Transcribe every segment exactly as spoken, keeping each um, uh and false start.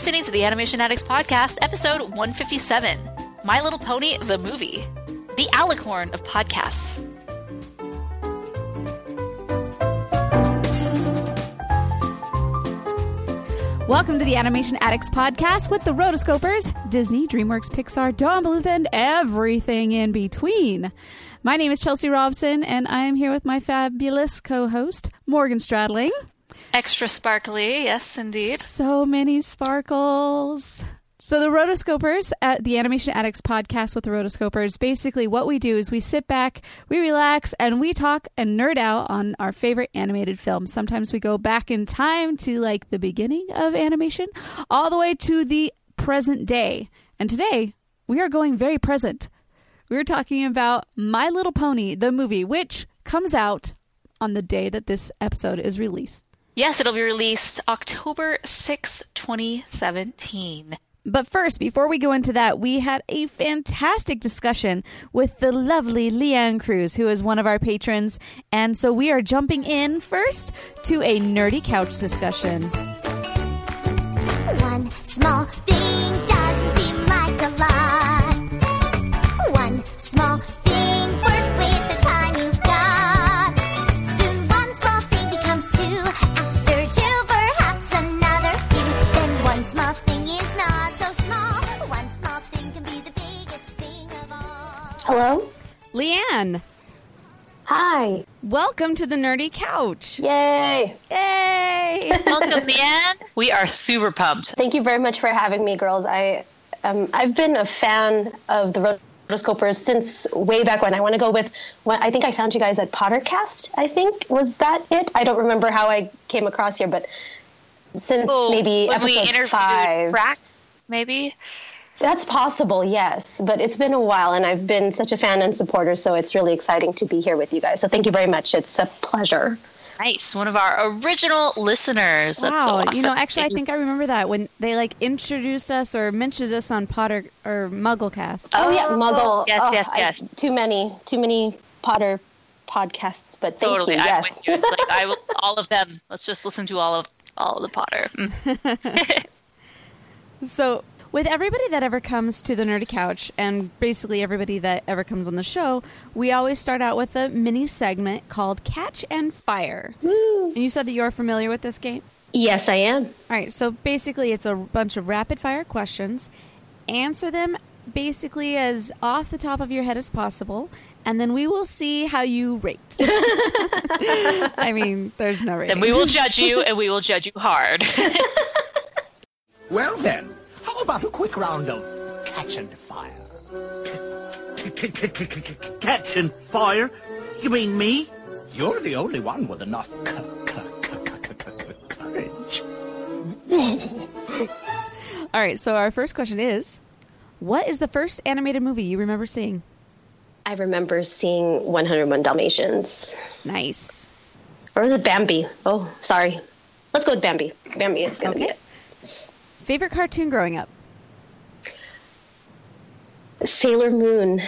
listening to the Animation Addicts Podcast, episode one fifty-seven, My Little Pony, the movie, the alicorn of podcasts. Welcome to the Animation Addicts Podcast with the Rotoscopers, Disney, DreamWorks, Pixar, Don Bluth, and everything in between. My name is Chelsea Robson, and I am here with my fabulous co-host, Morgan Stradling. Extra sparkly, yes, indeed. So many sparkles. So the Rotoscopers, at the Animation Addicts Podcast with the Rotoscopers, basically what we do is we sit back, we relax, and we talk and nerd out on our favorite animated films. Sometimes we go back in time to like the beginning of animation, all the way to the present day. And today, we are going very present. We're talking about My Little Pony, the movie, which comes out on the day that this episode is released. Yes, it'll be released October sixth, twenty seventeen. But first, before we go into that, we had a fantastic discussion with the lovely Leanne Cruz, who is one of our patrons. And so we are jumping in first to a nerdy couch discussion. One small thing doesn't seem like a lot. One small thing, work with the time you've got. Soon one small thing becomes two. After two, perhaps another few. Then one small thing is not so small. One small thing can be the biggest thing of all. Hello? Leanne, Hi. welcome to the nerdy couch. Yay. Yay! Welcome, Leanne. We are super pumped. Thank you very much for having me, girls. I, um, I've been a fan of the Rotoscopers since way back when. I want to go with, when, I think I found you guys at Pottercast, I think. Was that it? I don't remember how I came across here, but since Oh, maybe when we episode interviewed five. Frack, maybe? That's possible, yes. But it's been a while, and I've been such a fan and supporter, so it's really exciting to be here with you guys. So thank you very much. It's a pleasure. Nice. One of our original listeners. That's Wow. so awesome. You know, actually, I think I remember that when they like introduced us or mentioned us on Potter or Mugglecast. Oh, yeah, Muggle. Yes, Oh, yes, I- yes. too many, too many Potter podcasts, but thank Totally. you. I'm Yes. with you. It's like, I will, all of them. Let's just listen to all of all of the Potter. Mm. So, with everybody that ever comes to the Nerdy Couch, and basically everybody that ever comes on the show, we always start out with a mini segment called Catch and Fire. Woo. And you said that you're familiar with this game? Yes, I am. All right, so basically it's a bunch of rapid fire questions. Answer them basically as off the top of your head as possible, and then we will see how you rate. I mean, there's no rating. Then we will judge you, and we will judge you hard. Well then, how about a quick round of catch and fire? Catch and fire? You mean me? You're the only one with enough c- c- c- c- c- courage. All right, so our first question is, what is the first animated movie you remember seeing? I remember seeing one oh one Dalmatians. Nice. Or was it Bambi? Oh, sorry. Let's go with Bambi. Bambi is going to Okay. be it. Favorite cartoon growing up? Sailor Moon.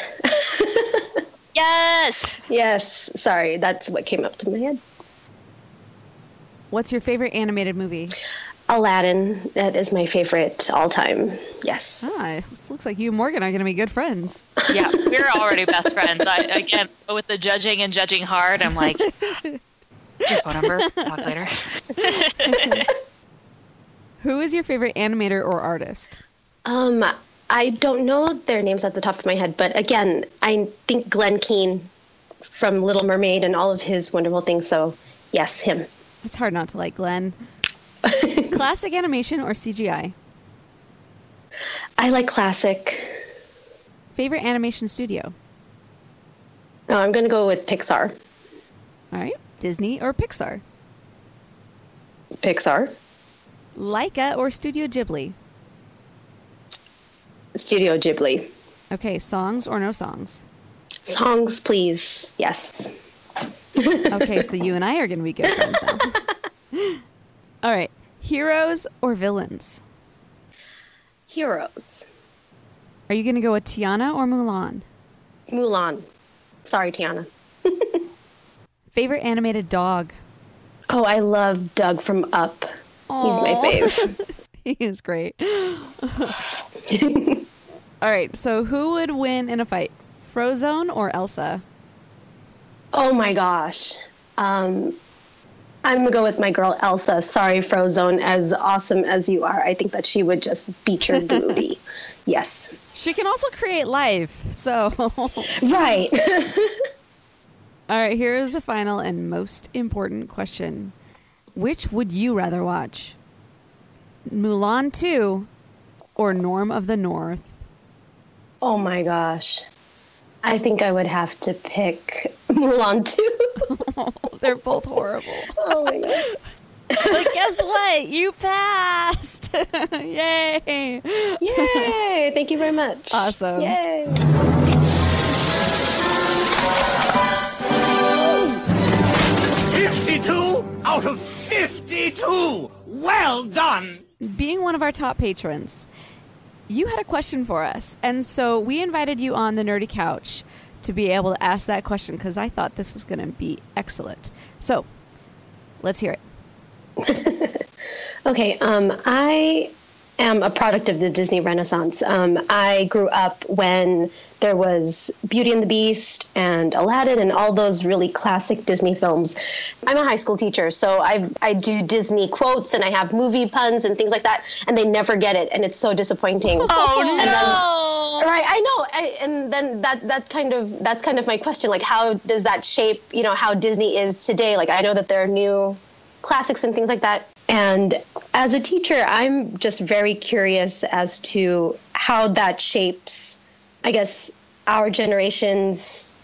Yes. Yes, sorry. That's what came up to my head. What's your favorite animated movie? Aladdin. That is my favorite all time. Yes. Ah, this looks like you and Morgan are going to be good friends. Yeah, we're already best friends. I, again, with the judging and judging hard, I'm like, what's your phone number? Talk later. Who is your favorite animator or artist? Um, I don't know their names at the top of my head, but again, I think Glenn Keane from Little Mermaid and all of his wonderful things. So, yes, him. It's hard not to like Glenn. Classic animation or C G I? I like classic. Favorite animation studio? No, I'm going to go with Pixar. All right. Disney or Pixar? Pixar. Laika or Studio Ghibli? Studio Ghibli. Okay, songs or no songs? Songs, please. Yes. Okay, so you and I are going to be good friends now. All right. Heroes or villains? Heroes. Are you going to go with Tiana or Mulan? Mulan. Sorry, Tiana. Favorite animated dog? Oh, I love Doug from Up. He's my Aw. fave. He is great. All right, so who would win in a fight, Frozone or Elsa? Oh my gosh. Um, I'm going to go with my girl Elsa. Sorry, Frozone. As awesome as you are, I think that she would just beat your booty. Yes. She can also create life, so. Right. All right, here is the final and most important question. Which would you rather watch? Mulan two or Norm of the North? Oh my gosh. I think I would have to pick Mulan two. They're both horrible. Oh my god. But guess what? You passed. Yay. Yay. Thank you very much. Awesome. Yay. fifty-two out of fifty-two. Well done. Being one of our top patrons, you had a question for us. And so we invited you on the Nerdy Couch to be able to ask that question because I thought this was going to be excellent. So let's hear it. Okay. Um, I am a product of the Disney Renaissance. Um, I grew up when there was Beauty and the Beast and Aladdin and all those really classic Disney films. I'm a high school teacher, so I I do Disney quotes and I have movie puns and things like that, and they never get it, and it's so disappointing. Oh And no! then- right, I know, I, and then that that kind of that's kind of my question. Like, how does that shape, you know, how Disney is today? Like, I know that there are new classics and things like that. And as a teacher, I'm just very curious as to how that shapes, I guess, our generation's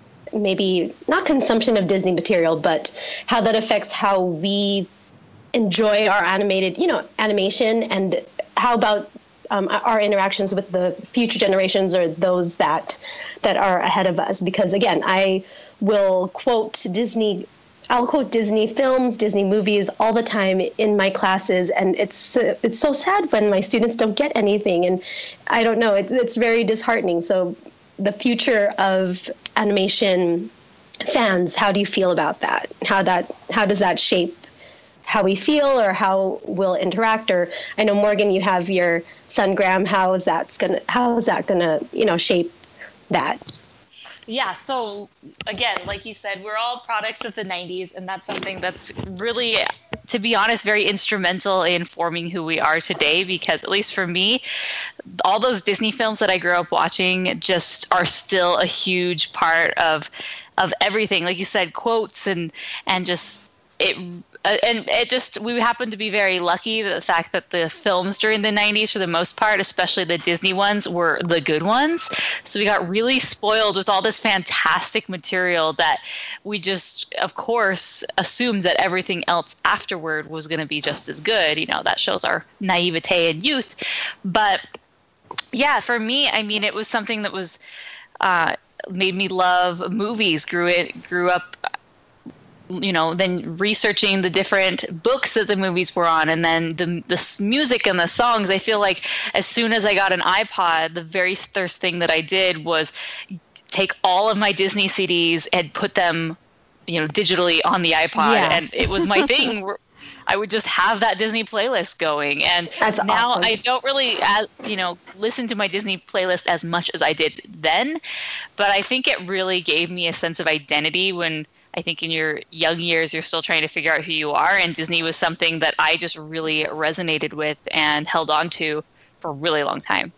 maybe not consumption of Disney material, but how that affects how we enjoy our animated, you know, animation, and how about um, our interactions with the future generations or those that that are ahead of us. Because again, I will quote Disney I'll quote Disney films, Disney movies all the time in my classes, and it's uh, it's so sad when my students don't get anything, and I don't know, it, it's very disheartening. So the future of animation fans, how do you feel about that? How that how does that shape how we feel or how we'll interact? Or I know, Morgan, you have your son Graham. How is that's gonna how is that gonna you know shape that? Yeah, so again, like you said, we're all products of the nineties, and that's something that's really, to be honest, very instrumental in forming who we are today, because at least for me, all those Disney films that I grew up watching just are still a huge part of of everything. Like you said, quotes and and just it uh, and it just, we happen to be very lucky that the fact that the films during the nineties, for the most part, especially the Disney ones, were the good ones. So we got really spoiled with all this fantastic material that we just, of course, assumed that everything else afterward was going to be just as good. You know, that shows our naivete and youth. But yeah, for me, I mean, it was something that was uh, made me love movies. Grew it, grew up. You know, then researching the different books that the movies were on, and then the the music and the songs. I feel like as soon as I got an iPod, the very first thing that I did was take all of my Disney C Ds and put them, you know, digitally on the iPod, Yeah. and it was my thing. I would just have that Disney playlist going, and That's now awesome. I don't really, uh, you know, listen to my Disney playlist as much as I did then, but I think it really gave me a sense of identity when. I think in your young years, you're still trying to figure out who you are. And Disney was something that I just really resonated with and held on to for a really long time.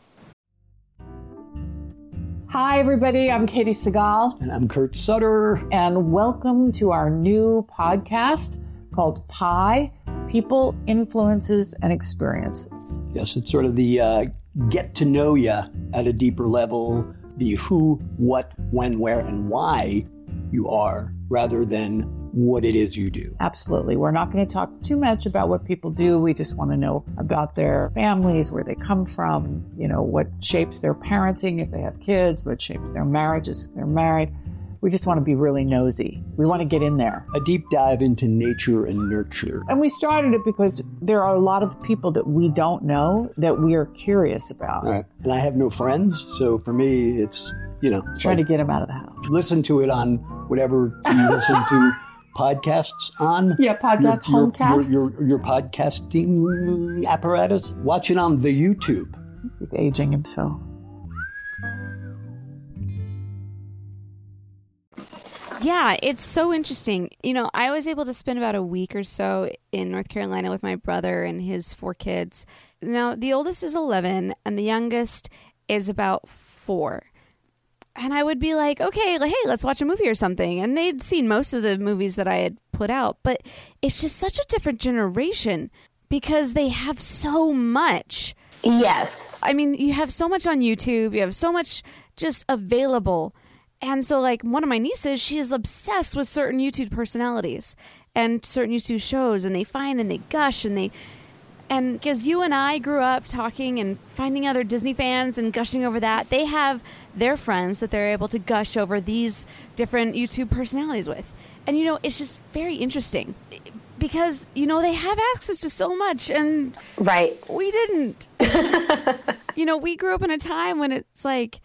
Hi, everybody. I'm Katie Segal, And I'm Kurt Sutter. and welcome to our new podcast called Pi People, Influences, and Experiences. Yes, it's sort of the uh, get to know you at a deeper level, the who, what, when, where, and why you are, rather than what it is you do. Absolutely. We're not going to talk too much about what people do. We just want to know about their families, where they come from, you know, what shapes their parenting if they have kids, what shapes their marriages if they're married. We just want to be really nosy. We want to get in there. A deep dive into nature and nurture. And we started it because there are a lot of people that we don't know that we are curious about. All right. And I have no friends, so for me, it's, you know, Trying like, to get them out of the house. listen to it on whatever you listen to podcasts on. Yeah, podcast your, your, homecasts. Your, your, your podcasting apparatus. Watch it on the YouTube. He's aging himself. Yeah, it's so interesting. You know, I was able to spend about a week or so in North Carolina with my brother and his four kids. Now, the oldest is eleven and the youngest is about four. And I would be like, okay, like, hey, let's watch a movie or something. And they'd seen most of the movies that I had put out. But it's just such a different generation because they have so much. Yes. I mean, you have so much on YouTube. You have so much just available. And so, like, one of my nieces, she is obsessed with certain YouTube personalities and certain YouTube shows. And they find and they gush and they... And because you and I grew up talking and finding other Disney fans and gushing over that, they have their friends that they're able to gush over these different YouTube personalities with. And, you know, it's just very interesting because, you know, they have access to so much and right. we didn't. You know, we grew up in a time when it's like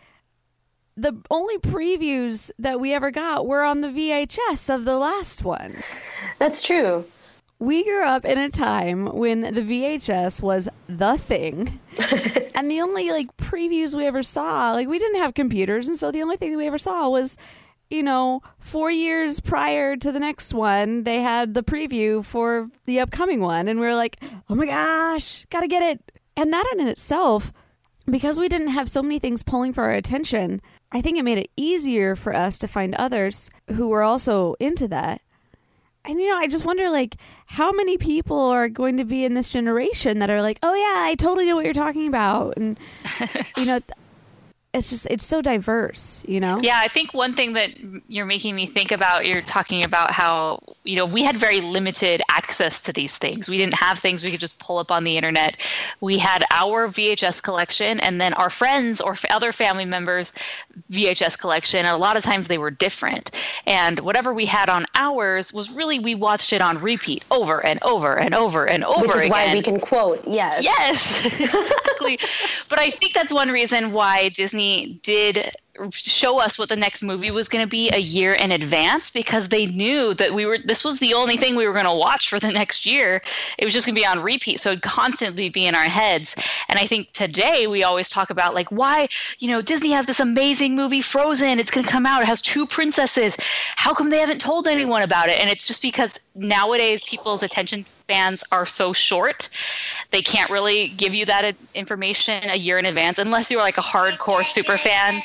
the only previews that we ever got were on the V H S of the last one. That's true. We grew up in a time when the V H S was the thing. And the only like previews we ever saw, like we didn't have computers. And so the only thing that we ever saw was, you know, four years prior to the next one, they had the preview for the upcoming one. And we were like, oh my gosh, gotta get it. And that in itself, because we didn't have so many things pulling for our attention, I think it made it easier for us to find others who were also into that. And, you know, I just wonder, like, how many people are going to be in this generation that are like, oh, yeah, I totally know what you're talking about. And, you know, it's just, it's so diverse, you know? Yeah, I think one thing that you're making me think about, you're talking about how, you know, we had very limited access to these things. We didn't have things we could just pull up on the internet. We had our V H S collection and then our friends or other family members' V H S collection. And a lot of times they were different. And whatever we had on ours was really, we watched it on repeat over and over and over and over again. Which is why we can quote, yes. Yes, exactly. But I think that's one reason why Disney did show us what the next movie was going to be a year in advance, because they knew that we were this was the only thing we were going to watch for the next year. It was just going to be on repeat, so it'd constantly be in our heads. And I think today we always talk about, like, why, you know, Disney has this amazing movie Frozen, it's going to come out, it has two princesses, how come they haven't told anyone about it? And it's just because nowadays people's attention spans are so short, they can't really give you that information a year in advance unless you're like a hardcore super fan.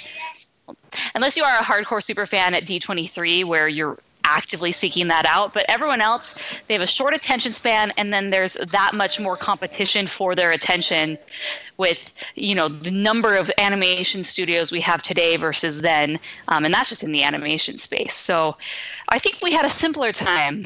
Unless you are a hardcore super fan at D twenty-three where you're actively seeking that out. But everyone else, they have a short attention span, and then there's that much more competition for their attention with, you know, the number of animation studios we have today versus then. Um, and that's just in the animation space. So I think we had a simpler time.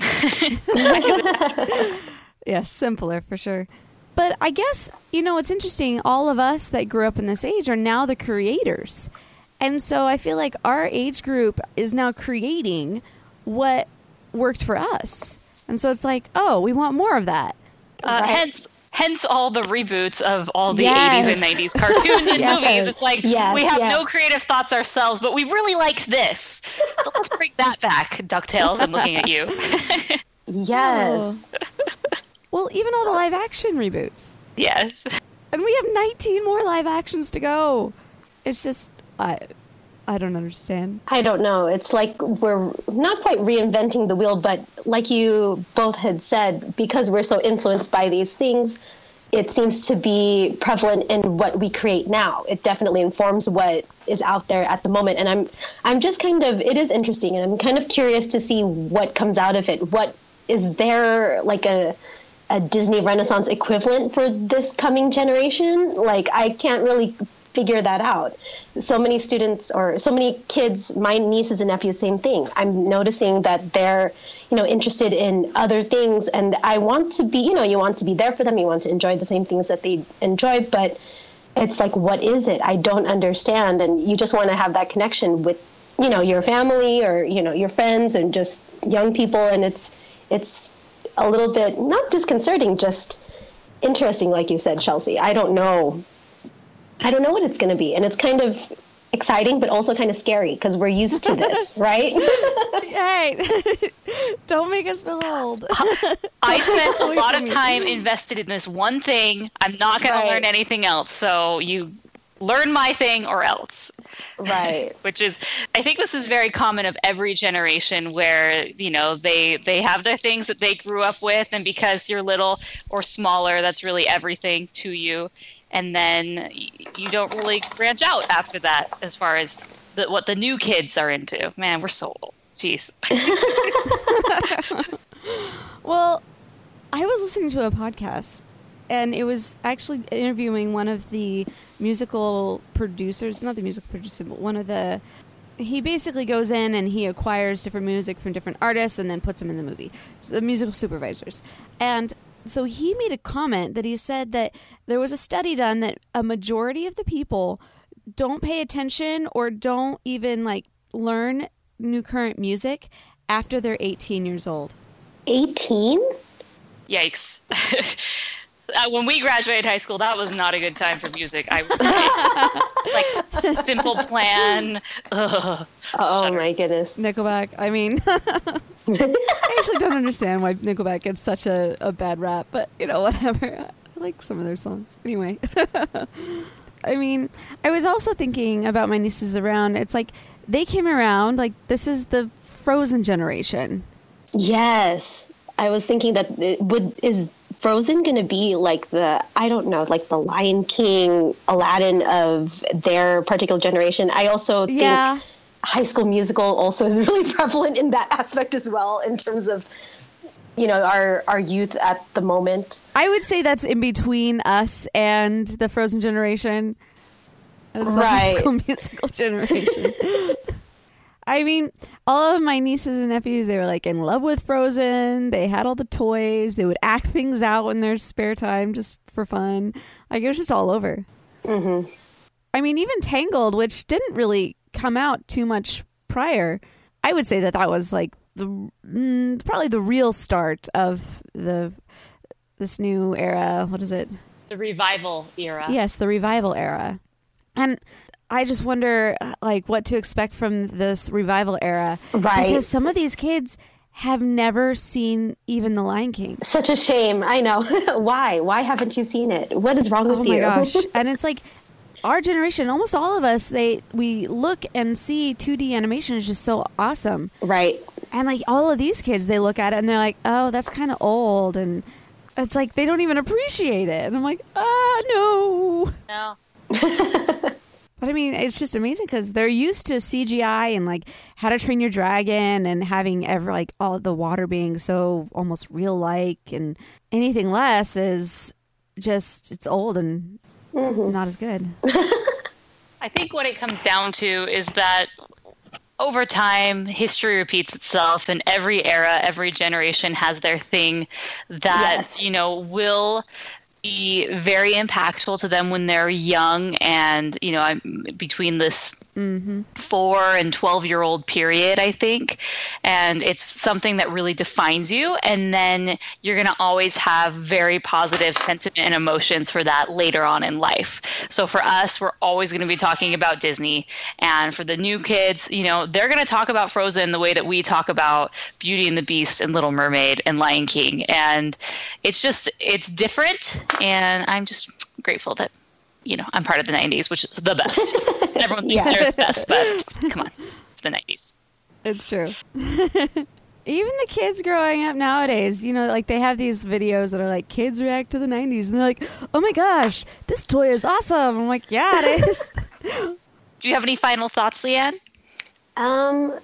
Yeah, simpler for sure. But I guess, you know, it's interesting. All of us that grew up in this age are now the creators. And so I feel like our age group is now creating what worked for us. And so it's like, oh, we want more of that. Uh, right. Hence hence all the reboots of all the yes. eighties and nineties cartoons and yes. movies. It's like, yes, we have yes. no creative thoughts ourselves, but we really like this. So let's bring that back, DuckTales. I'm looking at you. Yes. Oh. Well, even all the live action reboots. Yes. And we have nineteen more live actions to go. It's just... I I don't understand. I don't know. It's like we're not quite reinventing the wheel, but like you both had said, because we're so influenced by these things, it seems to be prevalent in what we create now. It definitely informs what is out there at the moment. And I'm I'm just kind of, it is interesting, and I'm kind of curious to see what comes out of it. What is there, like a a Disney Renaissance equivalent for this coming generation? Like, I can't really figure that out. So many students or so many kids, my nieces and nephews, same thing. I'm noticing that they're, you know, interested in other things, and I want to be, you know, you want to be there for them. You want to enjoy the same things that they enjoy, but it's like, what is it? I don't understand. And you just want to have that connection with, you know, your family or, you know, your friends and just young people. And it's, it's a little bit, not disconcerting, just interesting. Like you said, Chelsea, I don't know. I don't know what it's going to be. And it's kind of exciting, but also kind of scary because we're used to this, right? Hey, don't make us feel old. I spent a lot of time invested in this one thing. I'm not going Right. to learn anything else. So you learn my thing or else. Right. Which is, I think this is very common of every generation where, you know, they, they have their things that they grew up with. And because you're little or smaller, that's really everything to you. And then you don't really branch out after that as far as the, what the new kids are into. Man, we're so old. Jeez. Well, I was listening to a podcast, and it was actually interviewing one of the musical producers, not the musical producer, but one of the, he basically goes in and he acquires different music from different artists and then puts them in the movie, so the musical supervisors. And so he made a comment that he said that there was a study done that a majority of the people don't pay attention or don't even like learn new current music after they're eighteen years old. eighteen? Yikes. Uh, when we graduated high school, that was not a good time for music. I like Simple Plan. Ugh. Oh Shudder. my goodness. Nickelback. I mean, I actually don't understand why Nickelback gets such a, a bad rap, but you know, whatever. I like some of their songs. Anyway. I mean, I was also thinking about my nieces around. It's like they came around, like this is the Frozen generation. Yes. I was thinking that it would is Frozen going to be like the, I don't know, like the Lion King, Aladdin of their particular generation. I also think Yeah. High School Musical also is really prevalent in that aspect as well, in terms of, you know, our, our youth at the moment. I would say that's in between us and the Frozen generation. That's the High Right. School Musical generation. I mean, all of my nieces and nephews, they were like in love with Frozen. They had all the toys. They would act things out in their spare time just for fun. Like it was just all over. Mm-hmm. I mean, even Tangled, which didn't really come out too much prior, I would say that that was like the mm, probably the real start of the this new era. What is it? The revival era. Yes, the revival era. And I just wonder, like, what to expect from this revival era. Right. Because some of these kids have never seen even The Lion King. Such a shame. I know. Why? Why haven't you seen it? What is wrong with Oh my you? gosh. And it's like our generation, almost all of us, they we look and see two D animation is just so awesome. Right. And like all of these kids, they look at it and they're like, oh, that's kind of old. And it's like they don't even appreciate it. And I'm like, ah, no. No. But I mean, it's just amazing because they're used to C G I and like How to Train Your Dragon and having ever like all the water being so almost real like, and anything less is just it's old and Mm-hmm. not as good. I think what it comes down to is that over time, history repeats itself, and every era, every generation has their thing that, Yes. you know, will be very impactful to them when they're young and, you know, I'm between this Mm-hmm. four and twelve year old period, I think. And it's something that really defines you. And then you're going to always have very positive sentiment and emotions for that later on in life. So for us, we're always going to be talking about Disney. And for the new kids, you know, they're going to talk about Frozen the way that we talk about Beauty and the Beast and Little Mermaid and Lion King. And it's just, it's different. And I'm just grateful that, you know, I'm part of the nineties, which is the best. Everyone thinks Yeah. they're the best, but come on, it's the nineties. It's true. Even the kids growing up nowadays, you know, like they have these videos that are like kids react to the nineties and they're like, oh my gosh, this toy is awesome. I'm like, yeah, it is. Do you have any final thoughts, Leanne? Um,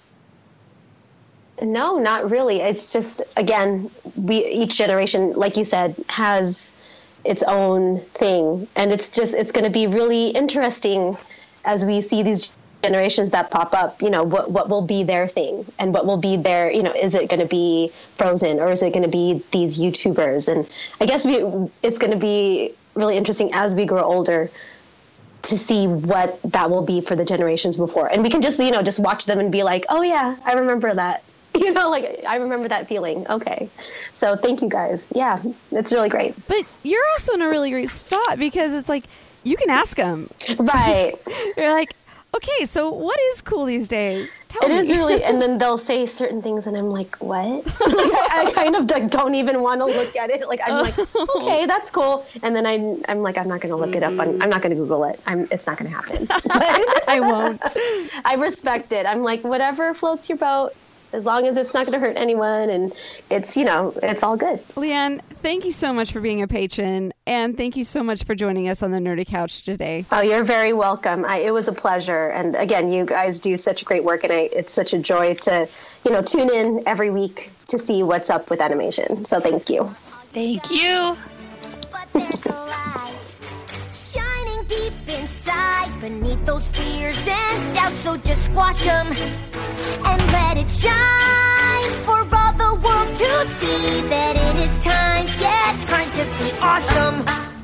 no, not really. It's just, again, we each generation, like you said, has its own thing. And it's just, it's going to be really interesting as we see these generations that pop up, you know, what, what will be their thing and what will be their, you know, is it going to be Frozen or is it going to be these YouTubers? And I guess we, it's going to be really interesting as we grow older to see what that will be for the generations before. And we can just, you know, just watch them and be like, oh yeah, I remember that. You know, like, I remember that feeling. Okay. So thank you guys. Yeah, it's really great. But you're also in a really great spot because it's like, you can ask them. Right. You're like, Okay, so what is cool these days? Tell It me. is really, and then they'll say certain things, and I'm like, what? Like, I, I kind of like, don't even want to look at it. Like, I'm like, okay, that's cool. And then I, I'm like, I'm not going to look it up. On, I'm not going to Google it. I'm, it's not going to happen. I won't. I respect it. I'm like, whatever floats your boat, as long as it's not going to hurt anyone, and it's, you know, it's all good. Leanne, thank you so much for being a patron, and thank you so much for joining us on the Nerdy Couch today. Oh, you're very welcome. I, it was a pleasure. And again, you guys do such great work, and I, it's such a joy to, you know, tune in every week to see what's up with animation. So thank you. Thank you. But there's a light shining deep inside beneath those fears and doubts. So just squash them and let it shine for all the world to see that it is time, yeah, time to be awesome.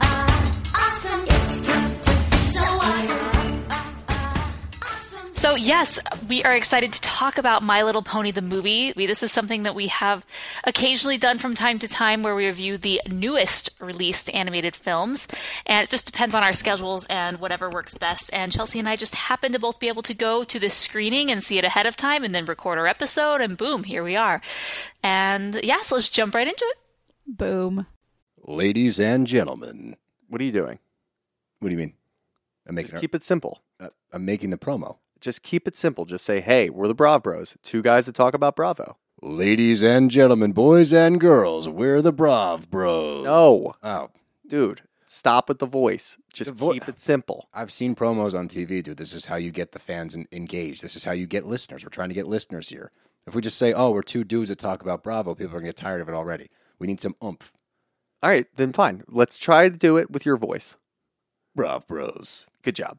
Awesome. It's time to be so awesome. Awesome. So yes, we are excited to talk about My Little Pony the movie. We, this is something that we have occasionally done from time to time where we review the newest released animated films. And it just depends on our schedules and whatever works best. And Chelsea and I just happen to both be able to go to this screening and see it ahead of time and then record our episode. And boom, here we are. And yeah, so let's jump right into it. Boom. Ladies and gentlemen. What are you doing? What do you mean? I'm making Just keep it simple. uh, I'm making the promo. Just keep it simple. Just say, hey, we're the Brav Bros. Two guys that talk about Bravo. Ladies and gentlemen, boys and girls, we're the Brav Bros. No. Oh, Dude, stop with the voice. Just The vo- keep it simple. I've seen promos on T V, dude. This is how you get the fans en- engaged. This is how you get listeners. We're trying to get listeners here. If we just say, oh, we're two dudes that talk about Bravo, people are going to get tired of it already. We need some oomph. All right, then fine. Let's try to do it with your voice. Brav Bros. Good job.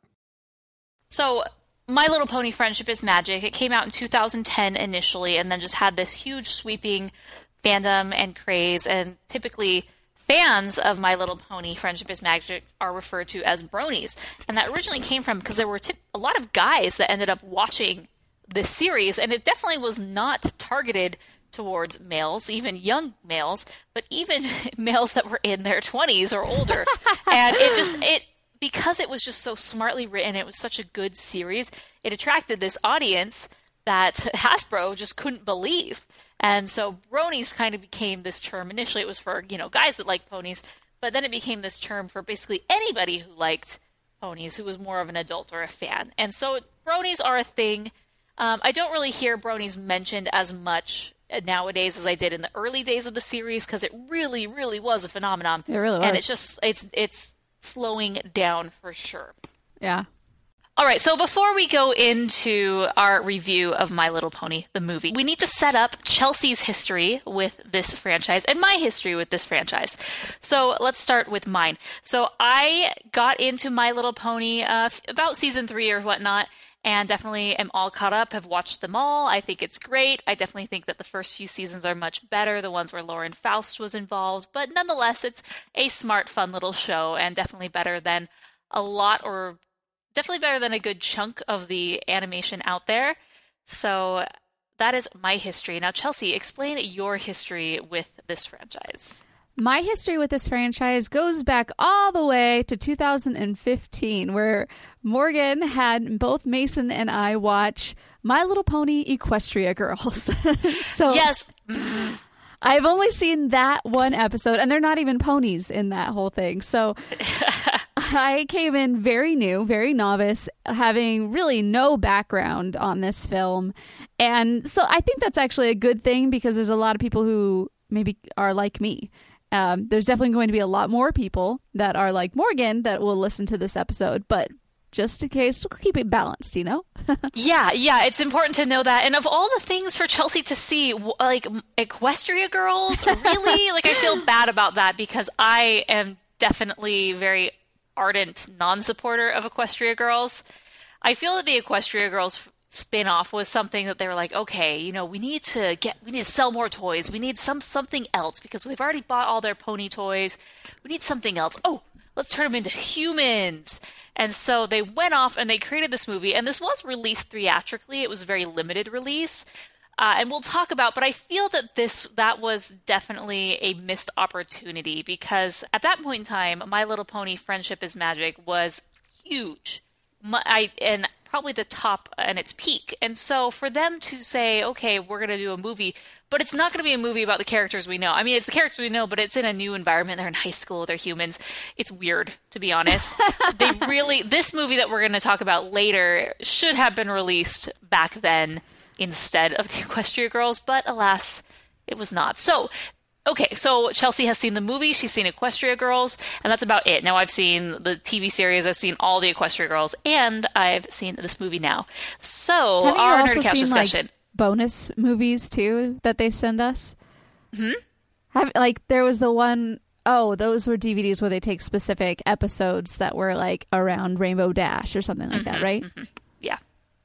So, My Little Pony Friendship is Magic. It came out in two thousand ten initially and then just had this huge sweeping fandom and craze. And typically, fans of My Little Pony Friendship is Magic are referred to as bronies. And that originally came from because there were tip- a lot of guys that ended up watching this series. And it definitely was not targeted towards males, even young males, but even males that were in their twenties or older. And it just, it, because it was just so smartly written, it was such a good series, it attracted this audience that Hasbro just couldn't believe. And so bronies kind of became this term. Initially it was for, you know, guys that like ponies, but then it became this term for basically anybody who liked ponies, who was more of an adult or a fan. And so bronies are a thing. Um, I don't really hear bronies mentioned as much nowadays as I did in the early days of the series, because it really, really was a phenomenon. It really was. And it's just, it's, it's slowing down for sure. Yeah. All right, so before we go into our review of My Little Pony, the movie, we need to set up Chelsea's history with this franchise and my history with this franchise. So let's start with mine. So I got into My Little Pony uh, about season three or whatnot, and definitely am all caught up, have watched them all. I think it's great. I definitely think that the first few seasons are much better, the ones where Lauren Faust was involved. But nonetheless, it's a smart, fun little show, and definitely better than a lot, or definitely better than a good chunk of the animation out there. So that is my history. Now, Chelsea, explain your history with this franchise. My history with this franchise goes back all the way to two thousand fifteen, where Morgan had both Mason and I watch My Little Pony Equestria Girls. So yes. I've only seen that one episode, and they're not even ponies in that whole thing. So I came in very new, very novice, having really no background on this film. And so I think that's actually a good thing, because there's a lot of people who maybe are like me. Um, there's definitely going to be a lot more people that are like Morgan that will listen to this episode, but just in case, we'll keep it balanced, you know? yeah, yeah, it's important to know that. And of all the things for Chelsea to see, like Equestria Girls, really? Like, I feel bad about that, because I am definitely very ardent non-supporter of Equestria Girls. I feel that the Equestria Girls spin-off was something that they were like, okay, you know, we need to get, we need to sell more toys. We need some something else, because we've already bought all their pony toys. We need something else. Oh, let's turn them into humans. And so they went off and they created this movie, and this was released theatrically. It was a very limited release. Uh, and we'll talk about, but I feel that this, that was definitely a missed opportunity, because at that point in time, My Little Pony Friendship is Magic was huge. My, I, and probably the top and its peak. And so for them to say, okay, we're going to do a movie, but it's not going to be a movie about the characters we know. I mean, it's the characters we know, but it's in a new environment. They're in high school. They're humans. It's weird, to be honest. They really, this movie that we're going to talk about later should have been released back then instead of the Equestria Girls, but alas, it was not. So, okay, so Chelsea has seen the movie, she's seen Equestria Girls, and that's about it. Now I've seen the T V series, I've seen all the Equestria Girls, and I've seen this movie now. So, Haven't our you also Nerd Couch seen, discussion. Like, bonus movies, too, that they send us? Hmm? Have, like, there was the one... Oh, those were D V Ds where they take specific episodes that were, like, around Rainbow Dash or something like mm-hmm, that, right? Mm-hmm. Yeah.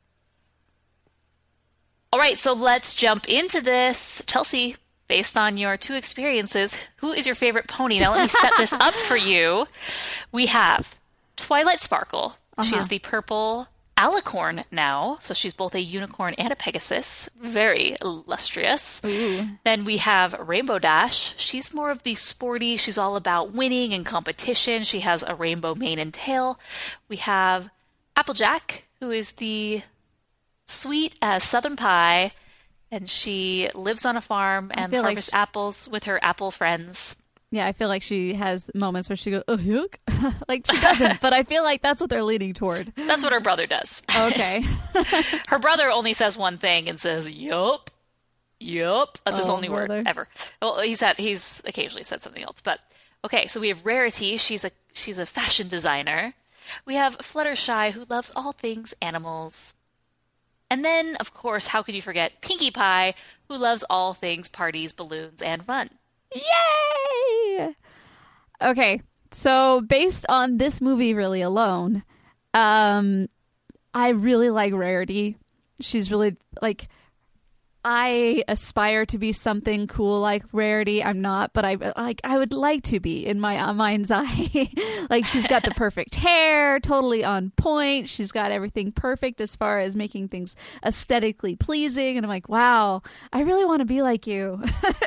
All right, so let's jump into this. Chelsea, based on your two experiences, who is your favorite pony? Now, let me set this up for you. We have Twilight Sparkle. Uh-huh. She is the purple alicorn now, so she's both a unicorn and a Pegasus. Very illustrious. Ooh. Then we have Rainbow Dash. She's more of the sporty. She's all about winning and competition. She has a rainbow mane and tail. We have Applejack, who is the sweet as Southern Pie, and she lives on a farm and harvests like she... apples with her apple friends. Yeah, I feel like she has moments where she goes, oh, yuck. Like, she doesn't, but I feel like that's what they're leaning toward. That's what her brother does. Okay. Her brother only says one thing and says, yup, yup. That's oh, his only brother. word ever. Well, he's had, he's occasionally said something else, but okay, so we have Rarity. She's a, she's a fashion designer. We have Fluttershy, who loves all things animals. And then, of course, how could you forget Pinkie Pie, who loves all things parties, balloons, and fun. Yay! Okay, so based on this movie really alone, um, I really like Rarity. She's really, like, I aspire to be something cool like Rarity. I'm not, but I like I would like to be in my uh, mind's eye. Like, she's got the perfect hair, totally on point. She's got everything perfect as far as making things aesthetically pleasing. And I'm like, wow, I really want to be like you.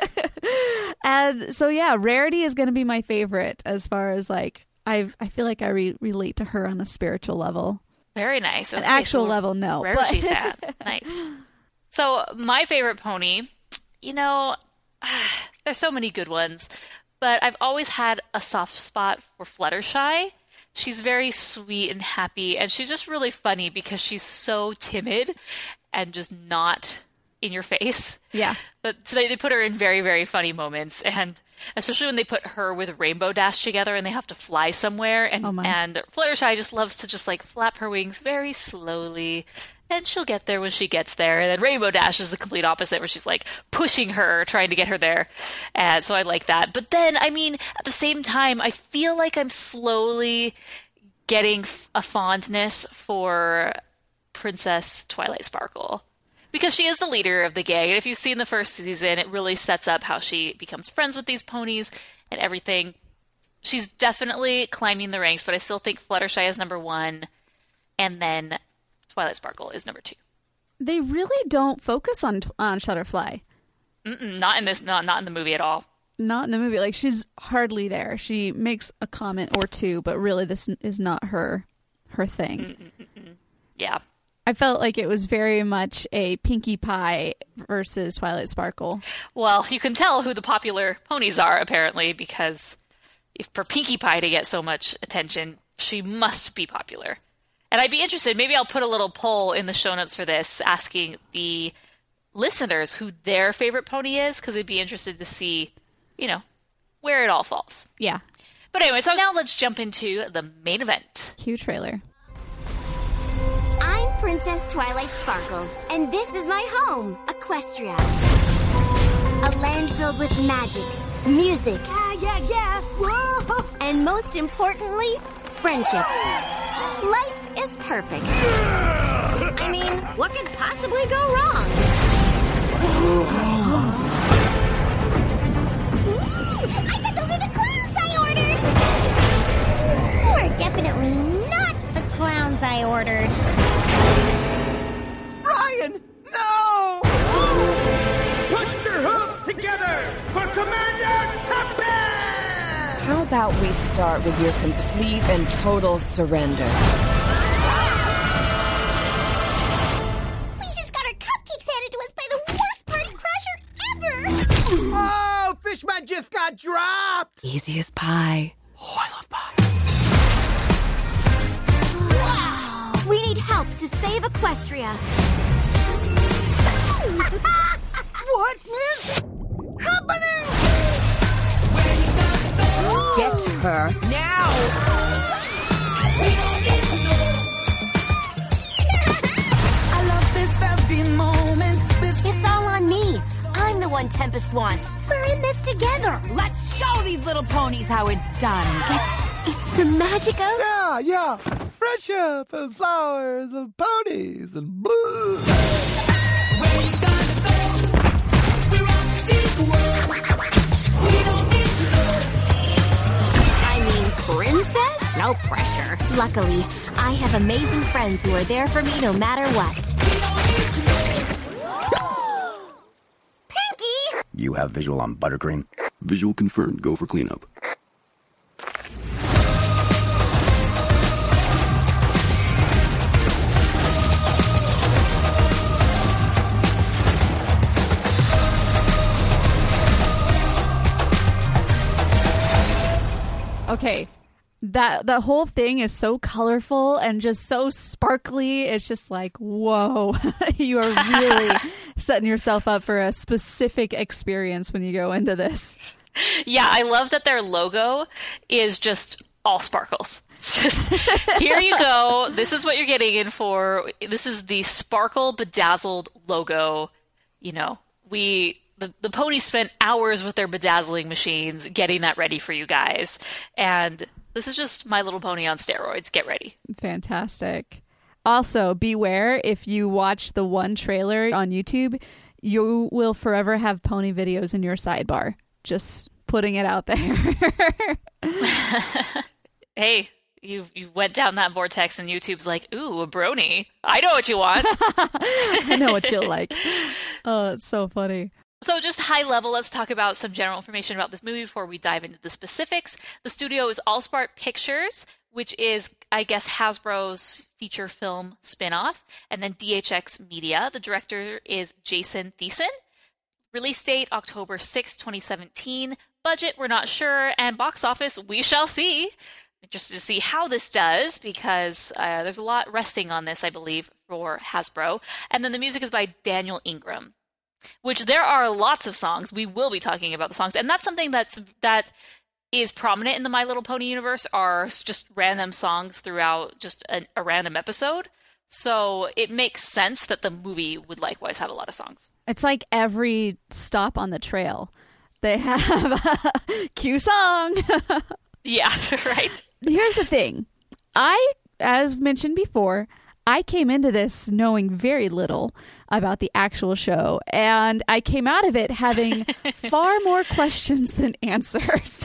And so, yeah, Rarity is going to be my favorite as far as, like, I I feel like I re- relate to her on a spiritual level. Very nice. Okay, An actual so level, no. Rarity fan. Nice. So, my favorite pony, you know, there's so many good ones, but I've always had a soft spot for Fluttershy. She's very sweet and happy, and she's just really funny because she's so timid and just not in your face. Yeah. But so they, they put her in very, very funny moments, and especially when they put her with Rainbow Dash together and they have to fly somewhere, and, oh and Fluttershy just loves to just, like, flap her wings very slowly. And she'll get there when she gets there. And then Rainbow Dash is the complete opposite, where she's, like, pushing her, trying to get her there. And so I like that. But then, I mean, at the same time, I feel like I'm slowly getting a fondness for Princess Twilight Sparkle. Because she is the leader of the gang. And if you've seen the first season, it really sets up how she becomes friends with these ponies and everything. She's definitely climbing the ranks, but I still think Fluttershy is number one. And then Twilight Sparkle is number two. They really don't focus on on Shutterfly. Mm-mm, not in this, not not in the movie at all. Not in the movie. Like, she's hardly there. She makes a comment or two, but really, this is not her her thing. Mm-mm-mm-mm. Yeah, I felt like it was very much a Pinkie Pie versus Twilight Sparkle. Well, you can tell who the popular ponies are, apparently, because if for Pinkie Pie to get so much attention, she must be popular. And I'd be interested, maybe I'll put a little poll in the show notes for this, asking the listeners who their favorite pony is, because I'd be interested to see, you know, where it all falls. Yeah. But anyway, so now let's jump into the main event. Cue trailer. I'm Princess Twilight Sparkle, and this is my home, Equestria. A land filled with magic, music, yeah, yeah, yeah, whoa, and most importantly, friendship. Life is perfect. I mean, what could possibly go wrong? Ooh, I bet those are the clowns I ordered! We're definitely not the clowns I ordered. Ryan, no! Put your hooves together for Commander Tuppence! How about we start with your complete and total surrender? dropped! Easy as pie. Oh, I love pie. Wow! We need help to save Equestria. What is happening? Get her now! I love this very moment. It's all on me. I'm the one Tempest wants. We're in this together. Let's show these little ponies how it's done. It's, it's the magic of... Yeah, yeah. Friendship and flowers and ponies and blue. I mean, princess? No pressure. Luckily, I have amazing friends who are there for me no matter what. Pinky! You have visual on buttercream? Visual confirmed. Go for cleanup. Okay, that the whole thing is so colorful and just so sparkly. It's just like, whoa, you are really setting yourself up for a specific experience when you go into this. Yeah, I love that their logo is just all sparkles. It's just, here you go. This is what you're getting in for. This is the sparkle bedazzled logo. You know, we... The, the ponies spent hours with their bedazzling machines getting that ready for you guys. And this is just My Little Pony on steroids. Get ready. Fantastic. Also, beware, if you watch the one trailer on YouTube, you will forever have pony videos in your sidebar. Just putting it out there. Hey, you you went down that vortex and YouTube's like, ooh, a brony. I know what you want. I know what you'll like. Oh, it's so funny. So just high level, let's talk about some general information about this movie before we dive into the specifics. The studio is Allspark Pictures, which is, I guess, Hasbro's feature film spinoff, and then D H X Media. The director is Jason Thiessen. Release date, October sixth, twenty seventeen. Budget, we're not sure. And box office, we shall see. Interested to see how this does, because uh, there's a lot resting on this, I believe, for Hasbro. And then the music is by Daniel Ingram. Which there are lots of songs. We will be talking about the songs, and that's something that's that is prominent in the My Little Pony universe. Are just random songs throughout just a, a random episode. So it makes sense that the movie would likewise have a lot of songs. It's like every stop on the trail, they have a cue song. Yeah, right. Here's the thing. I, as mentioned before, I came into this knowing very little about the actual show, and I came out of it having far more questions than answers.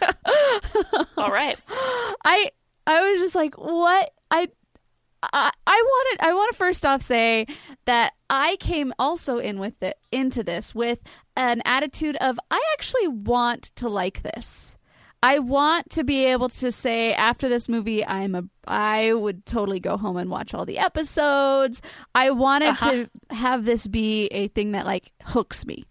All right. I I was just like, what? I I, I wanted I want to first off say that I came also in with it into this with an attitude of I actually want to like this. I want to be able to say after this movie, I'm a, I would totally go home and watch all the episodes. I wanted uh-huh. to have this be a thing that like hooks me.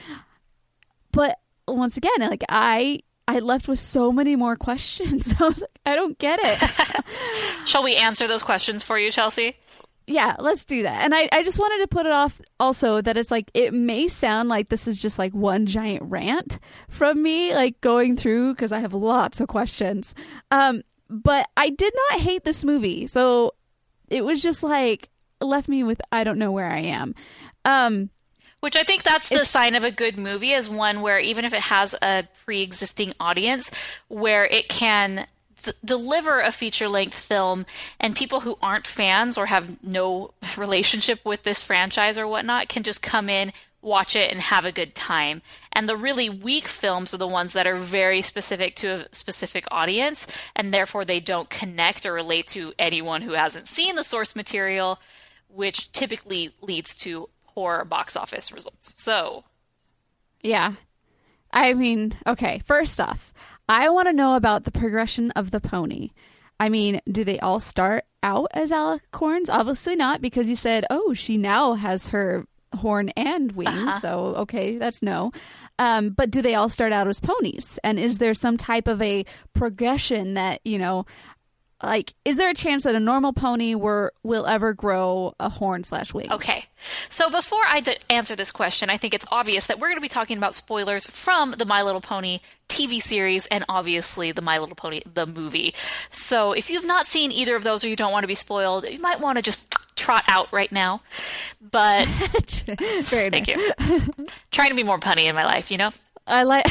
But once again, like I, I left with so many more questions. I was like, I don't get it. Shall we answer those questions for you, Chelsea? Yeah, let's do that. And I, I just wanted to put it off also that it's like, it may sound like this is just like one giant rant from me, like going through, because I have lots of questions. Um, but I did not hate this movie. So it was just like, left me with, I don't know where I am. Um, Which I think that's the sign of a good movie, is one where even if it has a pre-existing audience, where it can d- deliver a feature-length film, and people who aren't fans or have no relationship with this franchise or whatnot can just come in, watch it, and have a good time. And the really weak films are the ones that are very specific to a specific audience, and therefore they don't connect or relate to anyone who hasn't seen the source material, which typically leads to poor box office results. So, yeah. I mean, okay, first off, I want to know about the progression of the pony. I mean, do they all start out as alicorns? Obviously not, because you said, oh, she now has her horn and wings. Uh-huh. So, okay, that's no. Um, but do they all start out as ponies? And is there some type of a progression that, you know, like, is there a chance that a normal pony were, will ever grow a horn slash wings? Okay. So before I d- answer this question, I think it's obvious that we're going to be talking about spoilers from the My Little Pony T V series and obviously the My Little Pony, the movie. So if you've not seen either of those or you don't want to be spoiled, you might want to just trot out right now. But Very thank nice. you. Trying to be more punny in my life, you know? I like.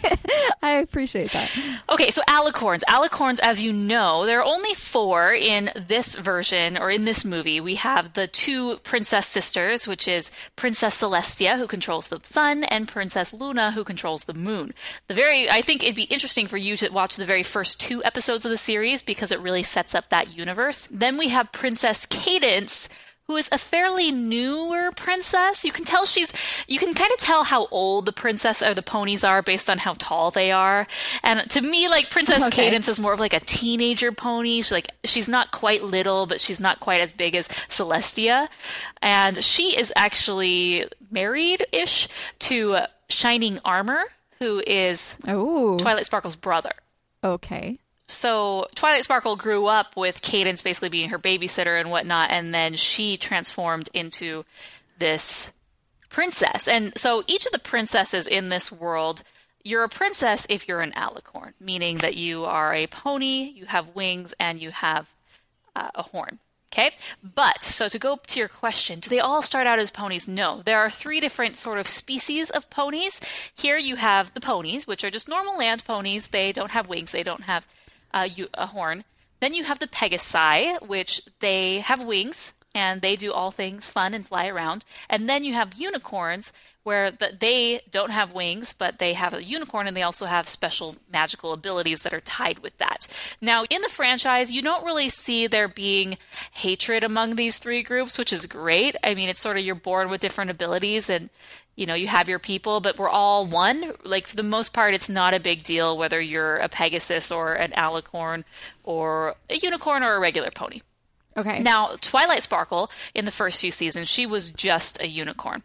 I appreciate that. Okay, so alicorns. Alicorns, as you know, there are only four in this version or in this movie. We have the two princess sisters, which is Princess Celestia, who controls the sun, and Princess Luna, who controls the moon. The very, I think it'd be interesting for you to watch the very first two episodes of the series because it really sets up that universe. Then we have Princess Cadence, who is a fairly newer princess. You can tell she's, you can kind of tell how old the princess or the ponies are based on how tall they are. And to me, like, Princess Okay. Cadence is more of like a teenager pony. She's like, she's not quite little, but she's not quite as big as Celestia. And she is actually married-ish to Shining Armor, who is Ooh. Twilight Sparkle's brother. Okay. So Twilight Sparkle grew up with Cadence basically being her babysitter and whatnot, and then she transformed into this princess. And so each of the princesses in this world, you're a princess if you're an alicorn, meaning that you are a pony, you have wings, and you have uh, a horn. Okay? But, so to go to your question, do they all start out as ponies? No. There are three different sort of species of ponies. Here you have the ponies, which are just normal land ponies. They don't have wings. They don't have uh, you, a horn. Then you have the Pegasi, which they have wings, and they do all things fun and fly around. And then you have unicorns, where the, they don't have wings, but they have a unicorn, and they also have special magical abilities that are tied with that. Now, in the franchise, you don't really see there being hatred among these three groups, which is great. I mean, it's sort of you're born with different abilities, and you know, you have your people, but we're all one. Like, for the most part, it's not a big deal whether you're a Pegasus or an alicorn or a unicorn or a regular pony. Okay. Now, Twilight Sparkle, in the first few seasons, she was just a unicorn.